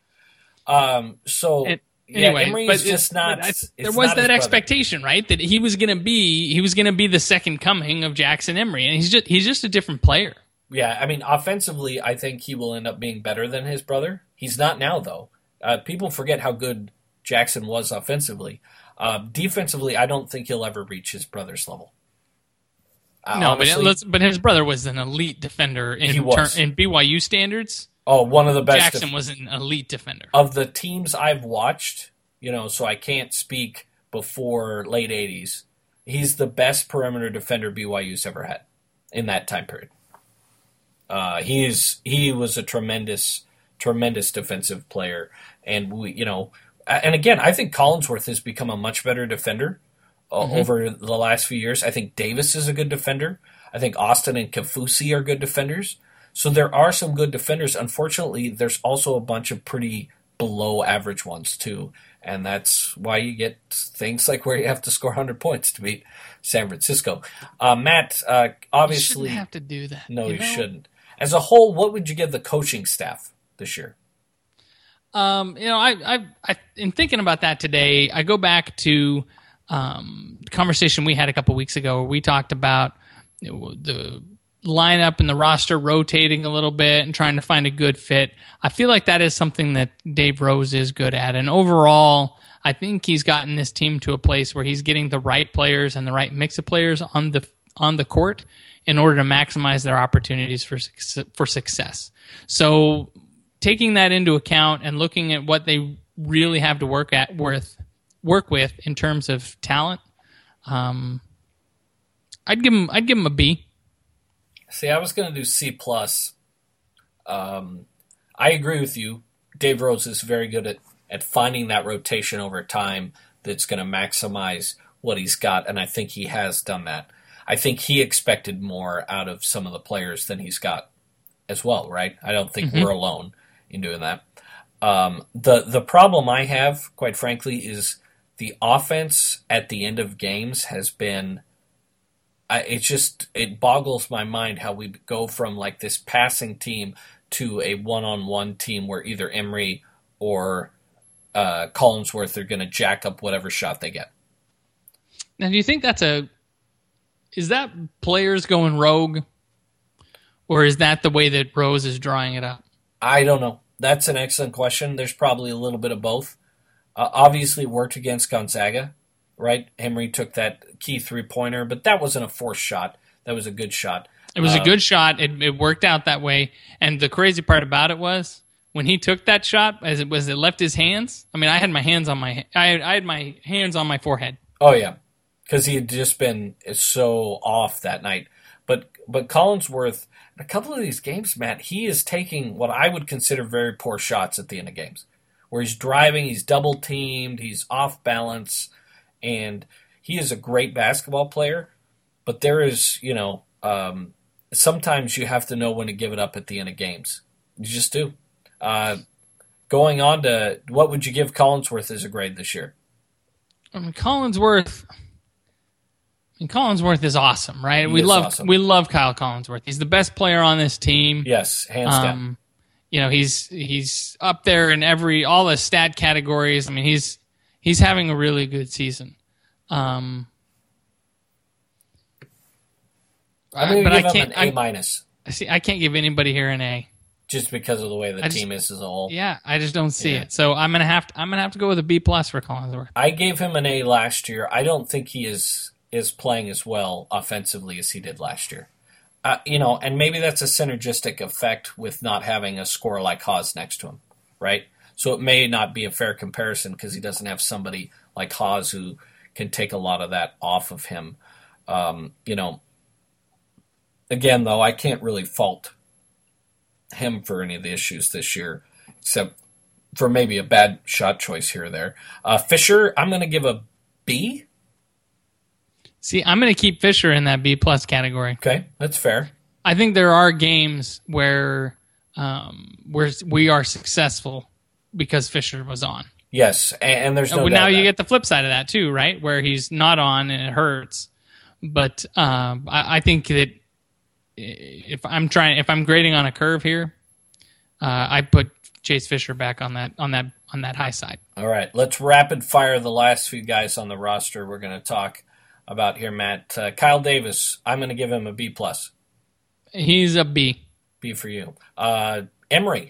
[SPEAKER 1] Um. So
[SPEAKER 3] And,
[SPEAKER 1] yeah,
[SPEAKER 3] anyway,
[SPEAKER 1] Emery
[SPEAKER 3] but
[SPEAKER 1] is just
[SPEAKER 3] it-
[SPEAKER 1] not.
[SPEAKER 3] but I-
[SPEAKER 1] it's
[SPEAKER 3] there was
[SPEAKER 1] not
[SPEAKER 3] that
[SPEAKER 1] his brother.
[SPEAKER 3] expectation, right? That he was going to be he was going to be the second coming of Jackson Emery, and he's just he's just a different player.
[SPEAKER 1] Yeah, I mean, offensively, I think he will end up being better than his brother. He's not now, though. Uh, people forget how good Jackson was offensively. Uh, defensively, I don't think he'll ever reach his brother's level. Uh,
[SPEAKER 3] no,
[SPEAKER 1] honestly,
[SPEAKER 3] but, it, let's, but his brother was an elite defender in
[SPEAKER 1] He was.
[SPEAKER 3] ter- in B Y U standards.
[SPEAKER 1] oh, one of the best
[SPEAKER 3] Jackson
[SPEAKER 1] def-
[SPEAKER 3] was an elite defender.
[SPEAKER 1] of the teams I've watched. You know, so I can't speak before late eighties. He's the best perimeter defender B Y U's ever had in that time period. Uh, he is he was a tremendous, tremendous defensive player, and we, you know, and again, I think Collinsworth has become a much better defender uh,
[SPEAKER 3] Mm-hmm.
[SPEAKER 1] over the last few years. I think Davis is a good defender. I think Austin and Kaufusi are good defenders. So there are some good defenders. Unfortunately, there's also a bunch of pretty below average ones too, and that's why you get things like where you have to score one hundred points to beat San Francisco. Uh, Matt, uh, obviously,
[SPEAKER 3] you shouldn't have to do that.
[SPEAKER 1] no, you,
[SPEAKER 3] know?
[SPEAKER 1] shouldn't. As a whole, what would you give the coaching staff this year?
[SPEAKER 3] Um, you know, I, I, I, in thinking about that today, I go back to um, the conversation we had a couple weeks ago where we talked about you know, the lineup and the roster rotating a little bit and trying to find a good fit. I feel like that is something that Dave Rose is good at. And overall, I think he's gotten this team to a place where he's getting the right players and the right mix of players on the on the court in order to maximize their opportunities for suc- for success. So taking that into account and looking at what they really have to work at worth work with in terms of talent, um, I'd give him I'd give him a B.
[SPEAKER 1] See, I was going to do C plus. Um, I agree with you. Dave Rose is very good at, at finding that rotation over time that's going to maximize what he's got, and I think he has done that. I think he expected more out of some of the players than he's got as well, right? I don't think mm-hmm. we're alone in doing that. Um, the the problem I have, quite frankly, is the offense at the end of games has been. I, it just it boggles my mind how we go from like this passing team to a one-on-one team where either Emery or uh, Collinsworth are going to jack up whatever shot they get.
[SPEAKER 3] Now, do you think that's a is that players going rogue, or is that the way that Rose is drawing it up?
[SPEAKER 1] I don't know. That's an excellent question. There's probably a little bit of both. Uh, obviously, it worked against Gonzaga, right? Emery took that key three-pointer, but that wasn't a forced shot. That was a good shot.
[SPEAKER 3] It was
[SPEAKER 1] uh,
[SPEAKER 3] a good shot. It, it worked out that way. And the crazy part about it was when he took that shot, as it was, it left his hands. I mean, I had my hands on my I had, I had my hands on my forehead.
[SPEAKER 1] Oh yeah, because he had just been so off that night. But but Collinsworth, in a couple of these games, Matt, he is taking what I would consider very poor shots at the end of games, where he's driving, he's double teamed, he's off balance, and he is a great basketball player. But there is, you know, um, sometimes you have to know when to give it up at the end of games. You just do. Uh, going on to, what would you give Collinsworth as a grade this year?
[SPEAKER 3] I mean, Collinsworth. I mean, Collinsworth is awesome, right?
[SPEAKER 1] He
[SPEAKER 3] we
[SPEAKER 1] is
[SPEAKER 3] love
[SPEAKER 1] awesome.
[SPEAKER 3] we love Kyle Collinsworth. He's the best player on this team.
[SPEAKER 1] Yes, hands down.
[SPEAKER 3] Um, you know, he's he's up there in every all the stat categories. I mean, he's he's having a really good season. Um,
[SPEAKER 1] I'm going to
[SPEAKER 3] but
[SPEAKER 1] give
[SPEAKER 3] I
[SPEAKER 1] him
[SPEAKER 3] can't,
[SPEAKER 1] an A minus,
[SPEAKER 3] I see. I can't give anybody here an A.
[SPEAKER 1] just because of the way the
[SPEAKER 3] I just-
[SPEAKER 1] team is as a whole.
[SPEAKER 3] Yeah, I just don't see
[SPEAKER 1] Yeah.
[SPEAKER 3] it. So I'm gonna have to I'm gonna have to go with a B plus for Collinsworth.
[SPEAKER 1] I gave him an A last year. I don't think he is is playing as well offensively as he did last year. Uh, you know, and maybe that's a synergistic effect with not having a scorer like Haas next to him, right? So it may not be a fair comparison because he doesn't have somebody like Haas who can take a lot of that off of him. Um, you know, again, though, I can't really fault him for any of the issues this year, except for maybe a bad shot choice here or there. Uh, Fisher, I'm going to give a B.
[SPEAKER 3] See, I'm gonna keep Fisher in that B plus category.
[SPEAKER 1] Okay, that's fair.
[SPEAKER 3] I think there are games where um, where we are successful because Fisher was on.
[SPEAKER 1] Yes, and, and there's no
[SPEAKER 3] Well,
[SPEAKER 1] doubt
[SPEAKER 3] now you
[SPEAKER 1] that.
[SPEAKER 3] get the flip side of that too, right? Where he's not on and it hurts. But um, I, I think that if I'm trying, if I'm grading on a curve here, uh, I put Chase Fisher back on that on that on that high side.
[SPEAKER 1] All right, let's rapid fire the last few guys on the roster we're going to talk about here, Matt. Uh, Kyle Davis, I'm going to give him a B plus.
[SPEAKER 3] He's a B.
[SPEAKER 1] B for you. Uh, Emery,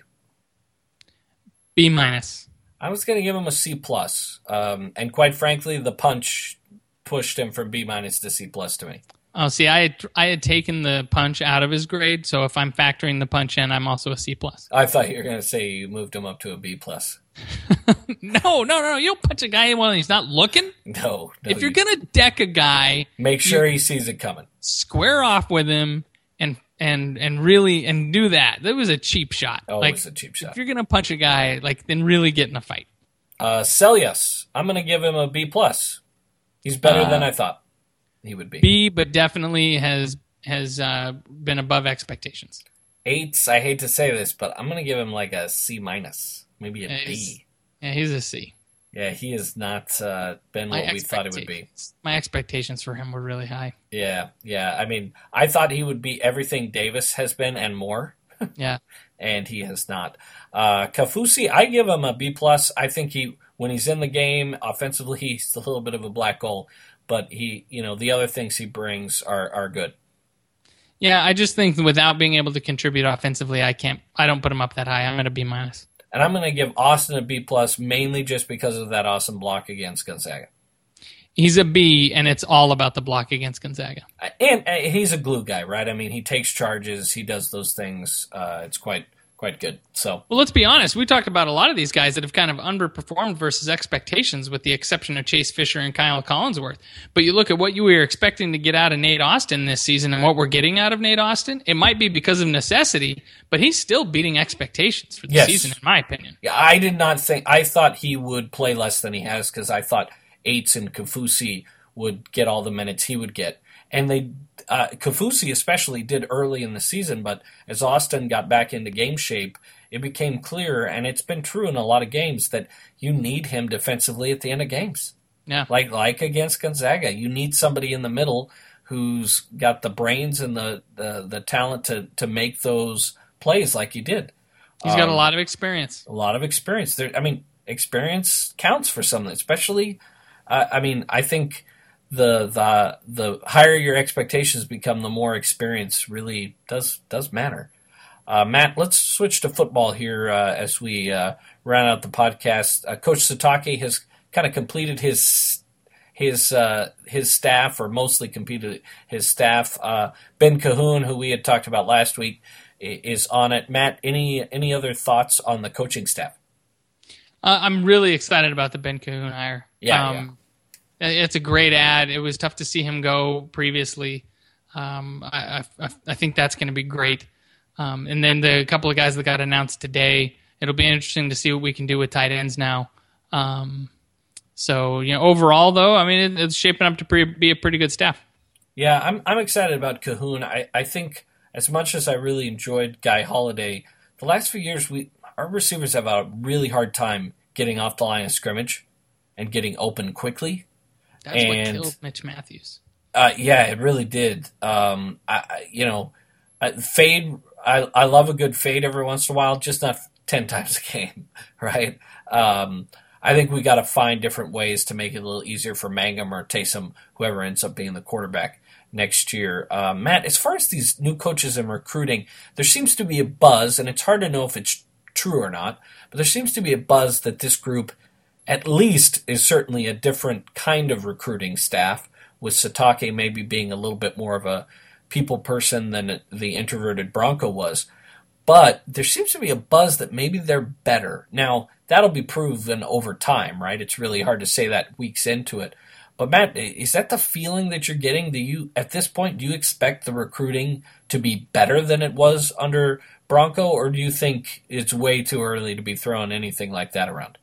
[SPEAKER 3] B minus.
[SPEAKER 1] I was going to give him a C plus, um, and quite frankly, the punch pushed him from B minus to C plus to me.
[SPEAKER 3] Oh, see, I had, I had taken the punch out of his grade, so if I'm factoring the punch in, I'm also a C plus.
[SPEAKER 1] I thought you were going to say you moved him up to a B plus.
[SPEAKER 3] no, no, no, you don't punch a guy when he's not looking.
[SPEAKER 1] No, no
[SPEAKER 3] If you're
[SPEAKER 1] you-
[SPEAKER 3] going to deck a guy,
[SPEAKER 1] make sure he sees it coming.
[SPEAKER 3] square off with him and and and really and do that. That was a cheap shot.
[SPEAKER 1] Oh,
[SPEAKER 3] like,
[SPEAKER 1] it was a cheap shot.
[SPEAKER 3] If you're going to punch a guy, like then really get in a fight.
[SPEAKER 1] Uh, Celius, I'm going to give him a B plus. He's better
[SPEAKER 3] Uh,
[SPEAKER 1] than I thought he would be.
[SPEAKER 3] B, but definitely has has uh, been above expectations.
[SPEAKER 1] Eights, I hate to say this, but I'm going to give him like a C minus, maybe a
[SPEAKER 3] Yeah,
[SPEAKER 1] B.
[SPEAKER 3] he's- Yeah, he's a C.
[SPEAKER 1] Yeah, he has not uh, been
[SPEAKER 3] My
[SPEAKER 1] what we thought he would be.
[SPEAKER 3] expectations- My expectations for him were really high.
[SPEAKER 1] Yeah, yeah. I mean, I thought he would be everything Davis has been and more,
[SPEAKER 3] Yeah.
[SPEAKER 1] and he has not. Uh, Kafusi, I give him a B plus. I think he, when he's in the game, offensively, he's a little bit of a black hole, but he, you know, the other things he brings are are good.
[SPEAKER 3] Yeah, I just think without being able to contribute offensively, I can't. I don't put him up that high. I'm at a B minus.
[SPEAKER 1] And I'm going to give Austin a B plus, mainly just because of that awesome block against Gonzaga.
[SPEAKER 3] He's a B, and it's all about the block against Gonzaga.
[SPEAKER 1] And, and he's a glue guy, right? I mean, he takes charges, he does those things. Uh, it's quite quite good. So,
[SPEAKER 3] well, let's be honest. We talked about a lot of these guys that have kind of underperformed versus expectations, with the exception of Chase Fisher and Kyle Collinsworth. But you look at what you were expecting to get out of Nate Austin this season and what we're getting out of Nate Austin. It might be because of necessity, but he's still beating expectations for the
[SPEAKER 1] yes.
[SPEAKER 3] season, in my opinion.
[SPEAKER 1] Yeah, I did not think. I thought he would play less than he has because I thought Aites and Kaufusi would get all the minutes he would get. And they, uh, Kaufusi especially did early in the season, but as Austin got back into game shape, it became clear, and it's been true in a lot of games, that you need him defensively at the end of games.
[SPEAKER 3] Yeah.
[SPEAKER 1] Like like against Gonzaga. You need somebody in the middle who's got the brains and the, the, the talent to, to make those plays like he did.
[SPEAKER 3] He's um, got a lot of experience.
[SPEAKER 1] A lot of experience. There, I mean, experience counts for something, especially, uh, I mean, I think the the the higher your expectations become, the more experience really does does matter. Uh, Matt, let's switch to football here uh, as we uh, round out the podcast. Uh, Coach Sitake has kind of completed his his uh, his staff, or mostly completed his staff. Uh, Ben Cahoon, who we had talked about last week, is on it. Matt, any any other thoughts on the coaching staff?
[SPEAKER 3] Uh, I'm really excited about the Ben Cahoon hire.
[SPEAKER 1] Yeah,
[SPEAKER 3] um,
[SPEAKER 1] yeah.
[SPEAKER 3] It's a great ad. It was tough to see him go previously. Um, I, I, I think that's going to be great. Um, and then the couple of guys that got announced today, it'll be interesting to see what we can do with tight ends now. Um, so, you know, overall, though, I mean, it, it's shaping up to pre- be a pretty good staff.
[SPEAKER 1] Yeah, I'm I'm excited about Cahoon. I, I think as much as I really enjoyed Guy Holiday, the last few years, we our receivers have a really hard time getting off the line of scrimmage and getting open quickly.
[SPEAKER 3] That's
[SPEAKER 1] and,
[SPEAKER 3] what killed Mitch Matthews.
[SPEAKER 1] Uh, yeah, it really did. Um, I, you know, uh, fade. I, I love a good fade every once in a while, just not ten times a game, right? Um, I think we got to find different ways to make it a little easier for Mangum or Taysom, whoever ends up being the quarterback next year. Uh, Matt, as far as these new coaches and recruiting, there seems to be a buzz, and it's hard to know if it's true or not, but there seems to be a buzz that this group at least is certainly a different kind of recruiting staff, with Sitake maybe being a little bit more of a people person than the introverted Bronco was. But there seems to be a buzz that maybe they're better. Now, that'll be proven over time, right? It's really hard to say that weeks into it. But Matt, is that the feeling that you're getting? Do you, at this point, do you expect the recruiting to be better than it was under Bronco, or do you think it's way too early to be throwing anything like that around?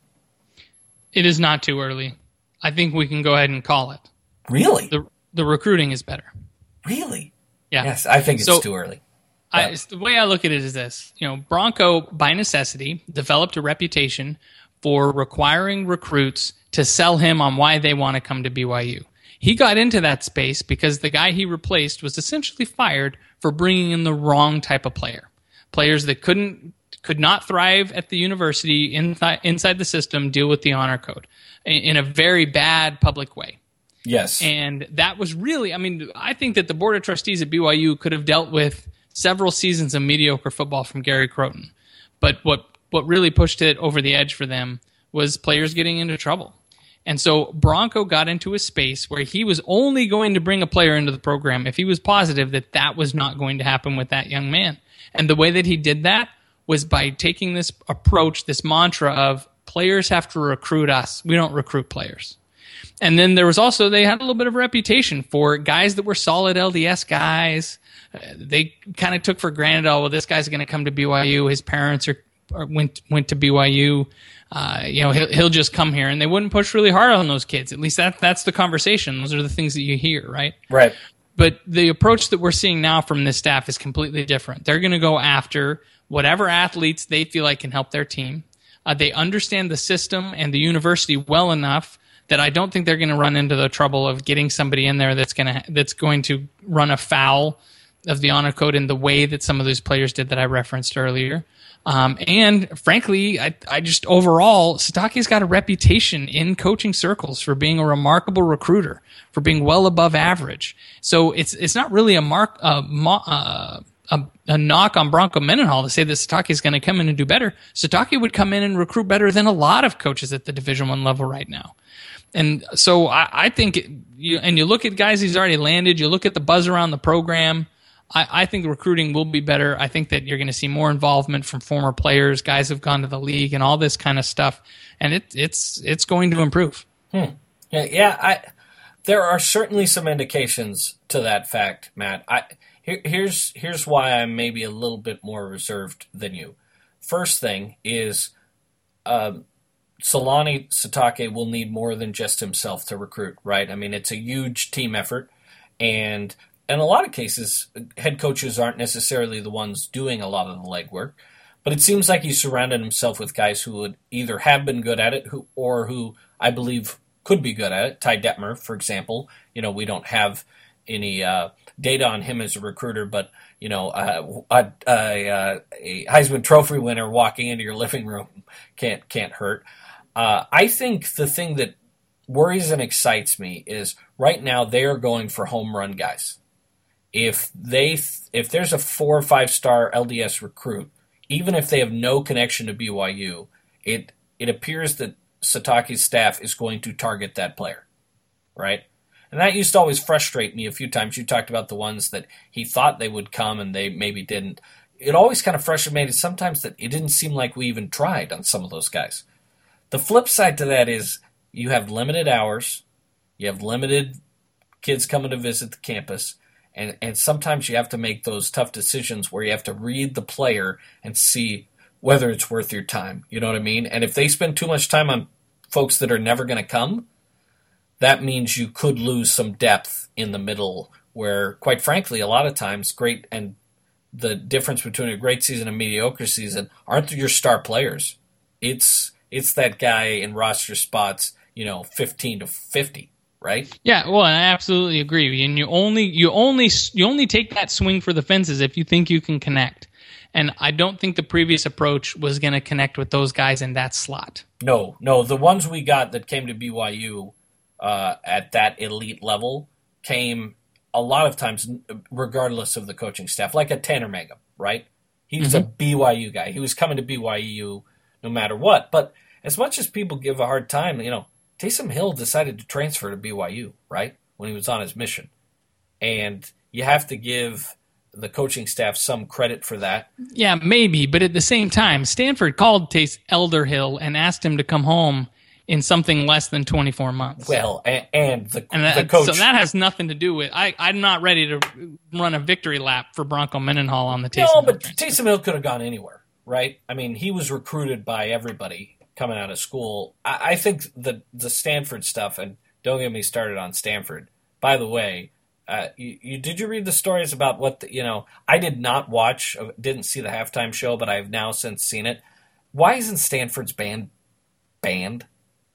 [SPEAKER 3] It is not too early. I think we can go ahead and call it.
[SPEAKER 1] Really?
[SPEAKER 3] The the recruiting is better.
[SPEAKER 1] Really?
[SPEAKER 3] Yeah.
[SPEAKER 1] Yes, I think it's
[SPEAKER 3] so,
[SPEAKER 1] too early.
[SPEAKER 3] I, the way I look at it is this. You know, Bronco, by necessity, developed a reputation for requiring recruits to sell him on why they want to come to B Y U. He got into that space because the guy he replaced was essentially fired for bringing in the wrong type of player. Players that couldn't could not thrive at the university inside, inside the system, deal with the honor code in, in a very bad public way.
[SPEAKER 1] Yes.
[SPEAKER 3] And that was really, I mean, I think that the Board of Trustees at B Y U could have dealt with several seasons of mediocre football from Gary Croton. But what, what really pushed it over the edge for them was players getting into trouble. And so Bronco got into a space where he was only going to bring a player into the program if he was positive that that was not going to happen with that young man. And the way that he did that was by taking this approach, this mantra of players have to recruit us. We don't recruit players. And then there was also, they had a little bit of a reputation for guys that were solid L D S guys. Uh, they kind of took for granted, oh, well, this guy's going to come to B Y U. His parents are, are went went to B Y U. Uh, you know, he'll, he'll just come here. And they wouldn't push really hard on those kids. At least that that's the conversation. Those are the things that you hear, right?
[SPEAKER 1] Right.
[SPEAKER 3] But the approach that we're seeing now from this staff is completely different. They're going to go after whatever athletes they feel like can help their team. Uh, they understand the system and the university well enough that I don't think they're going to run into the trouble of getting somebody in there that's going to that's going to run afoul of the honor code in the way that some of those players did that I referenced earlier. Um, and frankly, I, I just overall, Sitake's got a reputation in coaching circles for being a remarkable recruiter, for being well above average. So it's it's not really a mark uh, mo- uh, a, a knock on Bronco Mendenhall to say that Sitake is going to come in and do better. Sitake would come in and recruit better than a lot of coaches at the Division One level right now. And so I, I think, it, you, and you look at guys he's already landed, you look at the buzz around the program, I, I think the recruiting will be better. I think that you're going to see more involvement from former players, guys who've gone to the league, and all this kind of stuff. And it, it's it's going to improve.
[SPEAKER 1] Hmm. Yeah, yeah. I there are certainly some indications to that fact, Matt. I here, here's here's why I'm maybe a little bit more reserved than you. First thing is, um, Solani Sitake will need more than just himself to recruit, right? I mean, it's a huge team effort, and in a lot of cases, head coaches aren't necessarily the ones doing a lot of the legwork, but it seems like he surrounded himself with guys who would either have been good at it who, or who I believe could be good at it. Ty Detmer, for example. You know, we don't have any uh, data on him as a recruiter, but, you know, uh, a, a, a Heisman Trophy winner walking into your living room can't can't hurt. Uh, I think the thing that worries and excites me is right now they are going for home run guys. If they if there's a four or five star L D S recruit, even if they have no connection to B Y U, it it appears that Sitake's staff is going to target that player, right? And that used to always frustrate me a few times. You talked about the ones that he thought they would come and they maybe didn't. It always kind of frustrated me sometimes that it didn't seem like we even tried on some of those guys. The flip side to that is you have limited hours, you have limited kids coming to visit the campus, and, and sometimes you have to make those tough decisions where you have to read the player and see whether it's worth your time. You know what I mean? And if they spend too much time on folks that are never going to come, that means you could lose some depth in the middle where, quite frankly, a lot of times great and the difference between a great season and a mediocre season aren't your star players. It's it's that guy in roster spots, you know, fifteen to fifty, right?
[SPEAKER 3] Yeah, well, and I absolutely agree. And you only you only you only take that swing for the fences if you think you can connect. And I don't think the previous approach was going to connect with those guys in that slot.
[SPEAKER 1] No, no, the ones we got that came to B Y U uh, at that elite level came a lot of times regardless of the coaching staff, like a Tanner Mangum, right? He was mm-hmm. a B Y U guy. He was coming to B Y U no matter what. But as much as people give a hard time, you know, Taysom Hill decided to transfer to B Y U, right, when he was on his mission. And you have to give the coaching staff some credit for that.
[SPEAKER 3] Yeah, maybe. But at the same time, Stanford called Tace Elderhill and asked him to come home in something less than twenty-four months.
[SPEAKER 1] Well, and, and, the,
[SPEAKER 3] and that,
[SPEAKER 1] the coach...
[SPEAKER 3] So that has nothing to do with... I, I'm not ready to run a victory lap for Bronco Mendenhall on the Taysom
[SPEAKER 1] No,
[SPEAKER 3] Hill
[SPEAKER 1] but
[SPEAKER 3] transfer.
[SPEAKER 1] Taysom Hill could have gone anywhere, right? I mean, he was recruited by everybody coming out of school. I, I think the the Stanford stuff, and don't get me started on Stanford. By the way, uh, you, you did you read the stories about what the, you know? I did not watch, didn't see the halftime show, but I've now since seen it. Why isn't Stanford's band banned?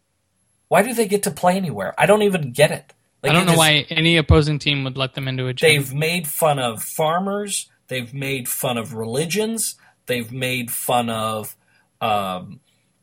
[SPEAKER 1] Why do they get to play anywhere? I don't even get it.
[SPEAKER 3] Like, I don't know just, why any opposing team would let them into a gym.
[SPEAKER 1] They've made fun of farmers. They've made fun of religions. They've made fun of um,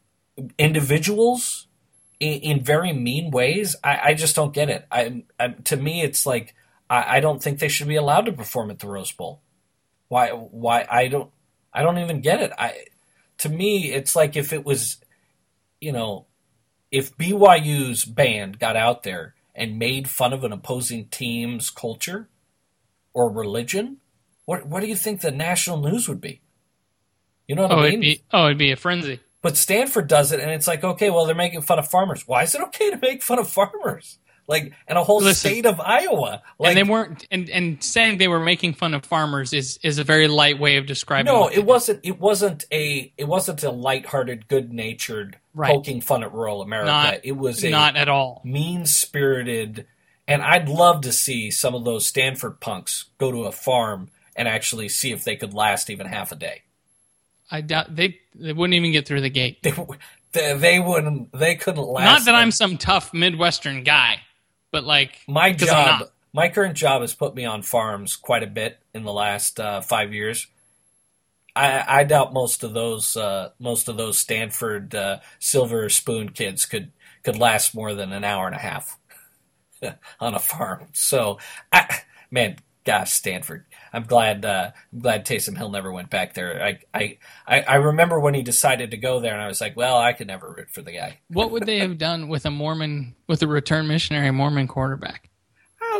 [SPEAKER 1] individuals in, in very mean ways. I, I just don't get it. I, I, to me, it's like I, I don't think they should be allowed to perform at the Rose Bowl. Why? Why? I don't. I don't even get it. I. To me, it's like if it was, you know, if B Y U's band got out there and made fun of an opposing team's culture or religion, what what do you think the national news would be? You know what
[SPEAKER 3] oh,
[SPEAKER 1] I mean?
[SPEAKER 3] It'd be, oh, it'd be a frenzy.
[SPEAKER 1] But Stanford does it, and it's like, okay, well, they're making fun of farmers. Why is it okay to make fun of farmers? Like, and a whole Listen, state of Iowa. Like,
[SPEAKER 3] and they weren't, and, and saying they were making fun of farmers is, is a very light way of describing.
[SPEAKER 1] No, it wasn't. It wasn't a. It wasn't a lighthearted, good-natured
[SPEAKER 3] right.
[SPEAKER 1] poking fun at rural America.
[SPEAKER 3] Not,
[SPEAKER 1] it was a
[SPEAKER 3] not at all
[SPEAKER 1] mean-spirited. And I'd love to see some of those Stanford punks go to a farm and actually see if they could last even half a day.
[SPEAKER 3] I doubt they they wouldn't even get through the gate.
[SPEAKER 1] They, they, they wouldn't. They couldn't last.
[SPEAKER 3] Not that
[SPEAKER 1] them.
[SPEAKER 3] I'm some tough Midwestern guy. But like
[SPEAKER 1] my job, my current job has put me on farms quite a bit in the last uh, five years. I, I doubt most of those uh, most of those Stanford uh, silver spoon kids could could last more than an hour and a half on a farm. So, I, man, gosh, Stanford. I'm glad. Uh, I'm glad Taysom Hill never went back there. I, I, I, I remember when he decided to go there, and I was like, well, I could never root for the guy.
[SPEAKER 3] What would they have done with a Mormon, with a return missionary Mormon quarterback?
[SPEAKER 1] Oh,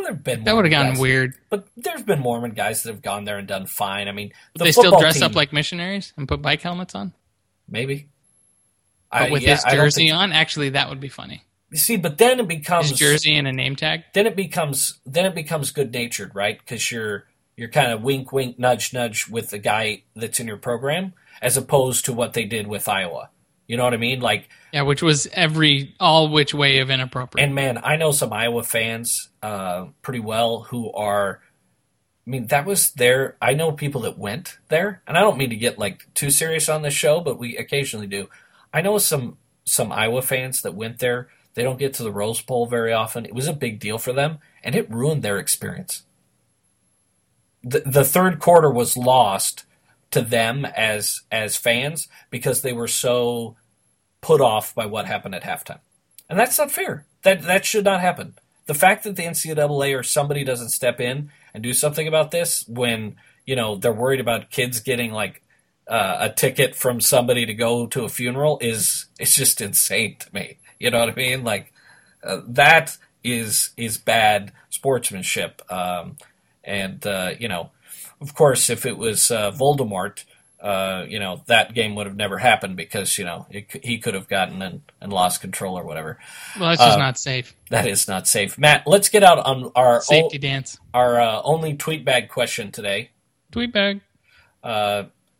[SPEAKER 1] there've been
[SPEAKER 3] That would have gotten
[SPEAKER 1] guys,
[SPEAKER 3] weird.
[SPEAKER 1] but there's been Mormon guys that have gone there and done fine. I mean, the
[SPEAKER 3] they still
[SPEAKER 1] football
[SPEAKER 3] dress
[SPEAKER 1] team,
[SPEAKER 3] up like missionaries and put bike helmets on,
[SPEAKER 1] maybe.
[SPEAKER 3] but
[SPEAKER 1] I,
[SPEAKER 3] with
[SPEAKER 1] yeah,
[SPEAKER 3] his
[SPEAKER 1] I don't
[SPEAKER 3] jersey
[SPEAKER 1] think-
[SPEAKER 3] on. Actually, that would be funny.
[SPEAKER 1] You see, but then it becomes
[SPEAKER 3] His jersey and a name tag.
[SPEAKER 1] then it becomes then it becomes good natured, right? Because you're you're kind of wink, wink, nudge, nudge with the guy that's in your program, as opposed to what they did with Iowa. You know what I mean? Like,
[SPEAKER 3] Yeah, which was every all which way of inappropriate.
[SPEAKER 1] and man, I know some Iowa fans uh, pretty well who are. I mean, that was their. I know people that went there, and I don't mean to get like too serious on this show, but we occasionally do. I know some some Iowa fans that went there. They don't get to the Rose Bowl very often. It was a big deal for them, and it ruined their experience. The, the third quarter was lost to them as as fans because they were so put off by what happened at halftime. And that's not fair. That that should not happen. The fact that the N C double A or somebody doesn't step in and do something about this when, you know, they're worried about kids getting like uh, a ticket from somebody to go to a funeral is it's just insane to me. You know what I mean? Like uh, that is is bad sportsmanship. Um, and uh, you know, of course, if it was uh, Voldemort, uh, you know, that game would have never happened because you know it, he could have gotten and, and lost control or whatever.
[SPEAKER 3] Well, that's just
[SPEAKER 1] Uh,
[SPEAKER 3] not safe.
[SPEAKER 1] That is not safe. Matt, let's get out on our
[SPEAKER 3] Safety
[SPEAKER 1] o-
[SPEAKER 3] dance.
[SPEAKER 1] our uh, only tweet bag question today.
[SPEAKER 3] Tweet bag.
[SPEAKER 1] Uh,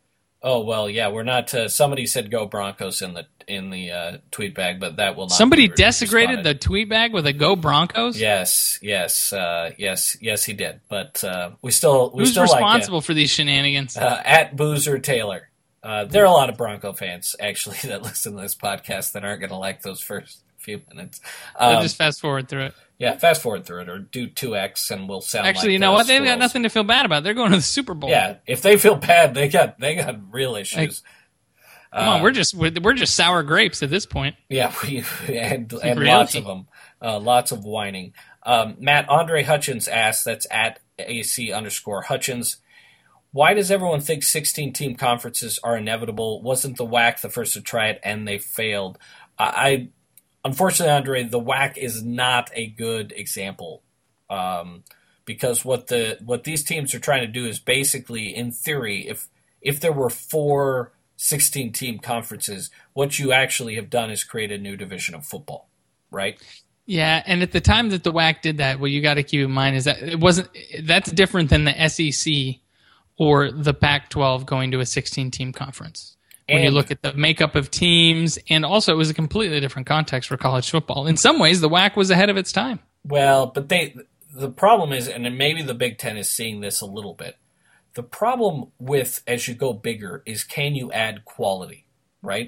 [SPEAKER 1] oh well, yeah, we're not. Uh, somebody said go Broncos in the in the uh, tweet bag, but that will not.
[SPEAKER 3] Somebody
[SPEAKER 1] be re-
[SPEAKER 3] desecrated
[SPEAKER 1] responded.
[SPEAKER 3] the tweet bag with a "Go Broncos."
[SPEAKER 1] Yes, yes, uh, yes, yes, he did. But uh, we still we
[SPEAKER 3] Who's
[SPEAKER 1] still
[SPEAKER 3] responsible for these shenanigans?
[SPEAKER 1] like you. Uh, at Boozer Taylor. Uh, there are a lot of Bronco fans actually that listen to this podcast that aren't going to like those first few minutes.
[SPEAKER 3] They'll
[SPEAKER 1] Um,
[SPEAKER 3] just fast forward through it.
[SPEAKER 1] yeah, fast forward through it or do two X and we'll sound.
[SPEAKER 3] Actually,
[SPEAKER 1] like
[SPEAKER 3] you know
[SPEAKER 1] the
[SPEAKER 3] what? They've got
[SPEAKER 1] squirrels.
[SPEAKER 3] nothing to feel bad about. They're going to the Super Bowl.
[SPEAKER 1] Yeah, if they feel bad, they got they got real issues.
[SPEAKER 3] Come on, we're just we're, we're just sour grapes at this point.
[SPEAKER 1] Yeah, we, and, and
[SPEAKER 3] Really?
[SPEAKER 1] lots of them. Uh, lots of whining. Um, Matt, Andre Hutchins asked, that's at A C underscore Hutchins, why does everyone think sixteen-team conferences are inevitable? Wasn't the W A C the first to try it and they failed? I, I Unfortunately, Andre, the W A C is not a good example um, because what the what these teams are trying to do is basically, in theory, if if there were four sixteen-team conferences, what you actually have done is create a new division of football, right?
[SPEAKER 3] Yeah, and at the time that the W A C did that, what you got to keep in mind is that it wasn't. That's different than the S E C or the Pac twelve going to a sixteen-team conference. When
[SPEAKER 1] And-
[SPEAKER 3] you look at the makeup of teams, and also it was a completely different context for college football. In some ways, the W A C was ahead of its time.
[SPEAKER 1] Well, but they the problem is, and then maybe the Big Ten is seeing this a little bit, the problem with, as you go bigger, is can you add quality, right?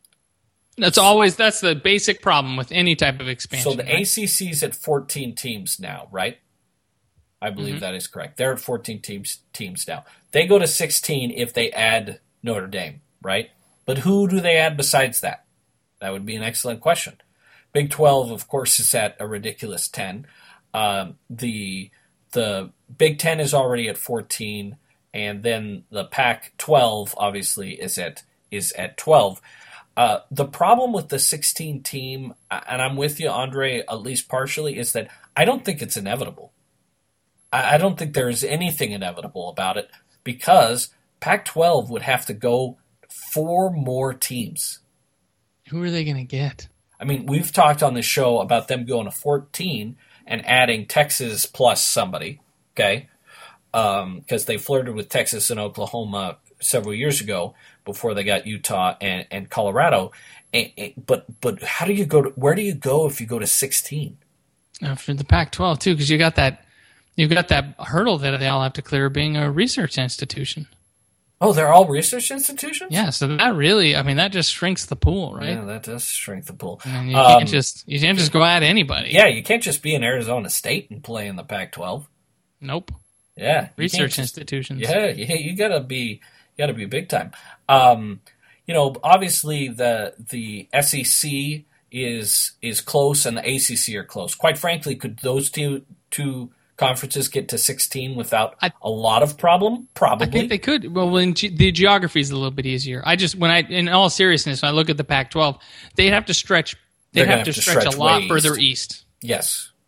[SPEAKER 3] That's always that's the basic problem with any type of expansion.
[SPEAKER 1] So the
[SPEAKER 3] right?
[SPEAKER 1] A C C's at fourteen teams now, right? I believe
[SPEAKER 3] Mhm.
[SPEAKER 1] that is correct. They're at fourteen teams teams now. They go to sixteen if they add Notre Dame, right? But who do they add besides that? That would be an excellent question. Big twelve, of course, is at a ridiculous ten. Um, the the Big Ten is already at fourteen, and then the Pac twelve obviously is at is at twelve. Uh, the problem with the sixteen team, and I'm with you, Andre, at least partially, is that I don't think it's inevitable. I, I don't think there is anything inevitable about it because Pac twelve would have to go four more teams.
[SPEAKER 3] Who are they going to get?
[SPEAKER 1] I mean, we've talked on this show about them going to fourteen and adding Texas plus somebody, okay? Because um, they flirted with Texas and Oklahoma several years ago before they got Utah and, and Colorado. And, and, but but how do you go to, where do you go if you go to sixteen?
[SPEAKER 3] Uh, for the Pac twelve too, because you got that you've got that hurdle that they all have to clear, being a research institution.
[SPEAKER 1] Oh, they're all research institutions?
[SPEAKER 3] Yeah, so that really, I mean, that just shrinks the pool, right?
[SPEAKER 1] Yeah, that does shrink the pool.
[SPEAKER 3] And you
[SPEAKER 1] Um,
[SPEAKER 3] can't just you can't just go at anybody.
[SPEAKER 1] Yeah, you can't just be in Arizona State and play in the Pac twelve.
[SPEAKER 3] Nope.
[SPEAKER 1] Yeah, you can't
[SPEAKER 3] Research
[SPEAKER 1] just-
[SPEAKER 3] institutions.
[SPEAKER 1] Yeah, yeah, you gotta be, you gotta be big time. Um, you know, obviously the the S E C is is close and the A C C are close. Quite frankly, could those two two conferences get to sixteen without
[SPEAKER 3] I-
[SPEAKER 1] a lot of problem? Probably.
[SPEAKER 3] I think they could. Well, when ge- the geography is a little bit easier. I just, when I, in all seriousness, when I look at the Pac twelve, they'd have to stretch. They'd
[SPEAKER 1] They're gonna
[SPEAKER 3] have to
[SPEAKER 1] have to
[SPEAKER 3] stretch,
[SPEAKER 1] stretch
[SPEAKER 3] a lot
[SPEAKER 1] way
[SPEAKER 3] further
[SPEAKER 1] east.
[SPEAKER 3] east.
[SPEAKER 1] yes.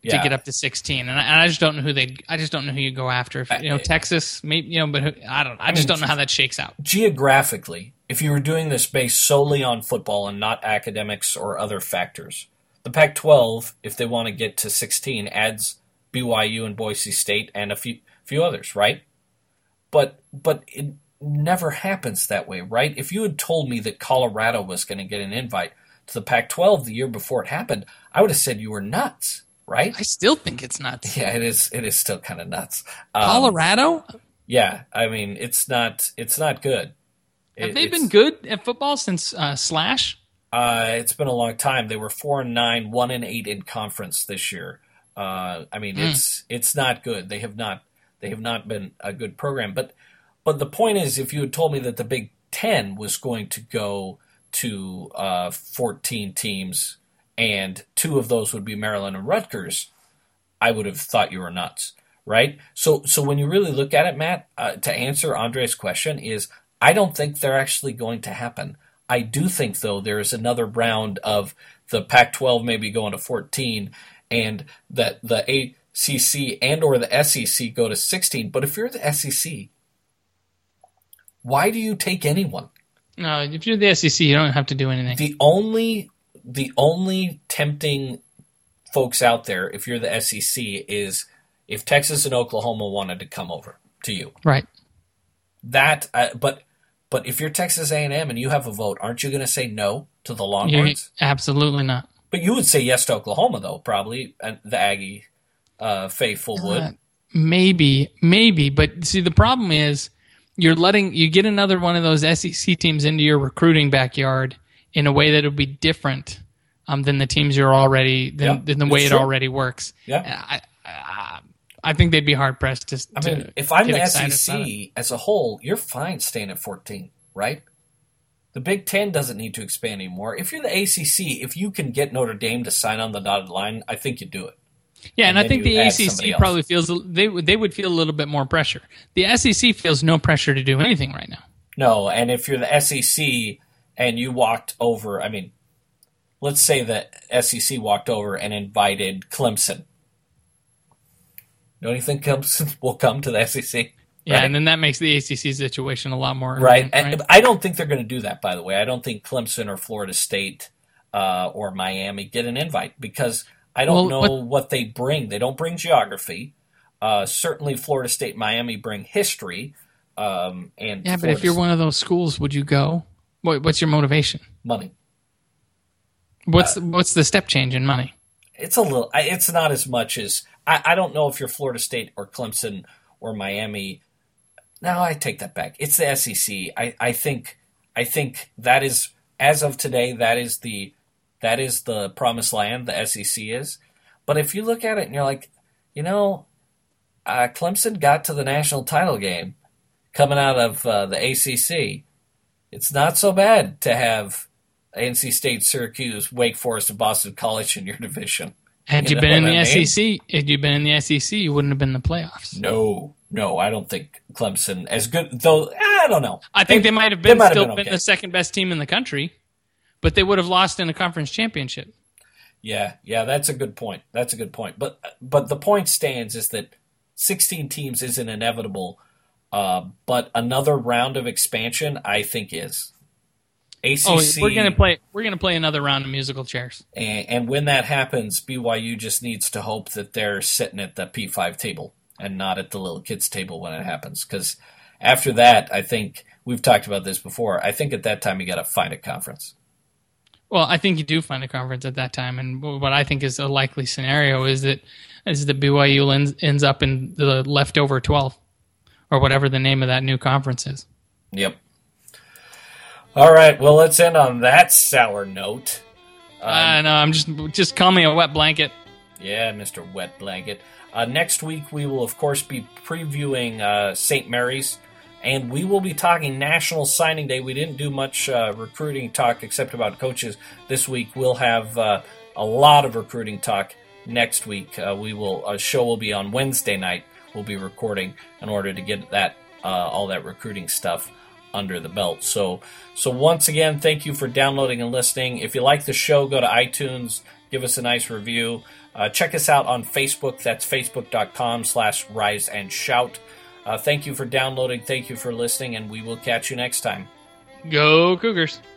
[SPEAKER 3] to get up to sixteen, and I, and I just don't know who they. I just don't know who you go after. If, you know, Texas, maybe you know, but who, I don't. I, I just mean, don't know how that shakes out.
[SPEAKER 1] Geographically, if you were doing this based solely on football and not academics or other factors, the Pac twelve, if they want to get to sixteen, adds B Y U and Boise State and a few few others, right? But but it never happens that way, right? If you had told me that Colorado was going to get an invite to the Pac twelve the year before it happened, I would have said you were nuts, right?
[SPEAKER 3] I still think it's nuts.
[SPEAKER 1] Yeah, it is. It is still kind of nuts. Um,
[SPEAKER 3] Colorado?
[SPEAKER 1] Yeah, I mean, it's not. It's not good.
[SPEAKER 3] Have
[SPEAKER 1] it,
[SPEAKER 3] they been good at football since uh, Slash?
[SPEAKER 1] Uh, it's been a long time. They were four and nine, one and eight in conference this year. Uh, I mean, mm. it's it's not good. They have not. They have not been a good program. But but the point is, if you had told me that the Big Ten was going to go to uh, fourteen teams, and two of those would be Maryland and Rutgers, I would have thought you were nuts, right? So, so when you really look at it, Matt, uh, to answer Andre's question is, I don't think they're actually going to happen. I do think, though, there is another round of the Pac twelve maybe going to fourteen, and that the A C C and or the S E C go to sixteen. But if you're the S E C, why do you take anyone?
[SPEAKER 3] No, if you're the S E C, you don't have to do anything.
[SPEAKER 1] The only the only tempting folks out there, if you're the S E C, is if Texas and Oklahoma wanted to come over to you.
[SPEAKER 3] Right.
[SPEAKER 1] That, uh, but but if you're Texas A and M and you have a vote, aren't you going to say no to the Longhorns?
[SPEAKER 3] You're, absolutely not.
[SPEAKER 1] But you would say yes to Oklahoma, though, probably, and the Aggie uh, faithful would.
[SPEAKER 3] Uh, maybe, maybe, but see, the problem is, You're letting you get another one of those S E C teams into your recruiting backyard in a way that will be different um, than the teams you're already than,
[SPEAKER 1] yep,
[SPEAKER 3] than the way it
[SPEAKER 1] true.
[SPEAKER 3] already works.
[SPEAKER 1] Yeah,
[SPEAKER 3] I, I, I think they'd be hard pressed to.
[SPEAKER 1] I mean,
[SPEAKER 3] to
[SPEAKER 1] if I'm the
[SPEAKER 3] get
[SPEAKER 1] S E C as a whole, you're fine staying at fourteen, right? The Big Ten doesn't need to expand anymore. If you're the A C C, if you can get Notre Dame to sign on the dotted line, I think you do it.
[SPEAKER 3] Yeah, and,
[SPEAKER 1] and
[SPEAKER 3] I think the A C C
[SPEAKER 1] else.
[SPEAKER 3] probably feels they they would feel a little bit more pressure. The S E C feels no pressure to do anything right now.
[SPEAKER 1] No, and if you're the S E C and you walked over, I mean, let's say the S E C walked over and invited Clemson. Don't you think Clemson will come to the S E C?
[SPEAKER 3] Yeah,
[SPEAKER 1] right?
[SPEAKER 3] and then that makes the A C C situation a lot more
[SPEAKER 1] right.
[SPEAKER 3] urgent,
[SPEAKER 1] And
[SPEAKER 3] right?
[SPEAKER 1] I don't think they're going to do that. By the way, I don't think Clemson or Florida State uh, or Miami get an invite because I don't
[SPEAKER 3] well,
[SPEAKER 1] know
[SPEAKER 3] but,
[SPEAKER 1] what they bring. They don't bring geography. Uh, certainly, Florida State, Miami bring history. Um, and
[SPEAKER 3] yeah, but
[SPEAKER 1] Florida
[SPEAKER 3] if you're one of those schools, would you go? What, what's your motivation?
[SPEAKER 1] Money.
[SPEAKER 3] What's
[SPEAKER 1] Uh,
[SPEAKER 3] the, what's the step change in money?
[SPEAKER 1] It's a little. It's not as much as I, I don't know if you're Florida State or Clemson or Miami. No, I take that back. It's the S E C. I, I think. I think that is as of today. That is the. That is the promised land. The S E C is. But if you look at it and you're like, you know, uh, Clemson got to the national title game, coming out of uh, the A C C. It's not so bad to have N C State, Syracuse, Wake Forest, and Boston College in your division.
[SPEAKER 3] Had you, you been in the I mean? S E C, had you been in the S E C, you wouldn't have been in the playoffs.
[SPEAKER 1] No, no, I don't think Clemson as good. Though I don't know.
[SPEAKER 3] I think they, they might have been
[SPEAKER 1] might
[SPEAKER 3] still
[SPEAKER 1] have been,
[SPEAKER 3] been
[SPEAKER 1] okay.
[SPEAKER 3] the second best team in the country, but they would have lost in a conference championship.
[SPEAKER 1] Yeah, yeah, that's a good point. That's a good point. But but the point stands is that sixteen teams isn't inevitable, uh, but another round of expansion, I think, is. A C C,
[SPEAKER 3] oh, we're gonna play. We're gonna play another round of musical chairs.
[SPEAKER 1] And, and when that happens, B Y U just needs to hope that they're sitting at the P five table and not at the little kids table when it happens. Because after that, I think we've talked about this before. I think at that time you got to find a conference.
[SPEAKER 3] Well, I think you do find a conference at that time, and what I think is a likely scenario is that is that B Y U ends, ends up in the leftover twelve, or whatever the name of that new conference is.
[SPEAKER 1] Yep. All right, well, let's end on that sour note.
[SPEAKER 3] Um, I know, I'm just just call me a wet blanket.
[SPEAKER 1] Yeah, Mister Wet Blanket. Uh, next week, we will, of course, be previewing uh, Saint Mary's, and we will be talking National Signing Day. We didn't do much uh, recruiting talk except about coaches this week. We'll have uh, a lot of recruiting talk next week. Uh, we will a show will be on Wednesday night. We'll be recording in order to get that uh, all that recruiting stuff under the belt. So, so once again, thank you for downloading and listening. If you like the show, go to iTunes, give us a nice review. Uh, check us out on Facebook. That's facebook.com slash rise and shout. Uh, thank you for downloading. Thank you for listening, and we will catch you next time.
[SPEAKER 3] Go Cougars.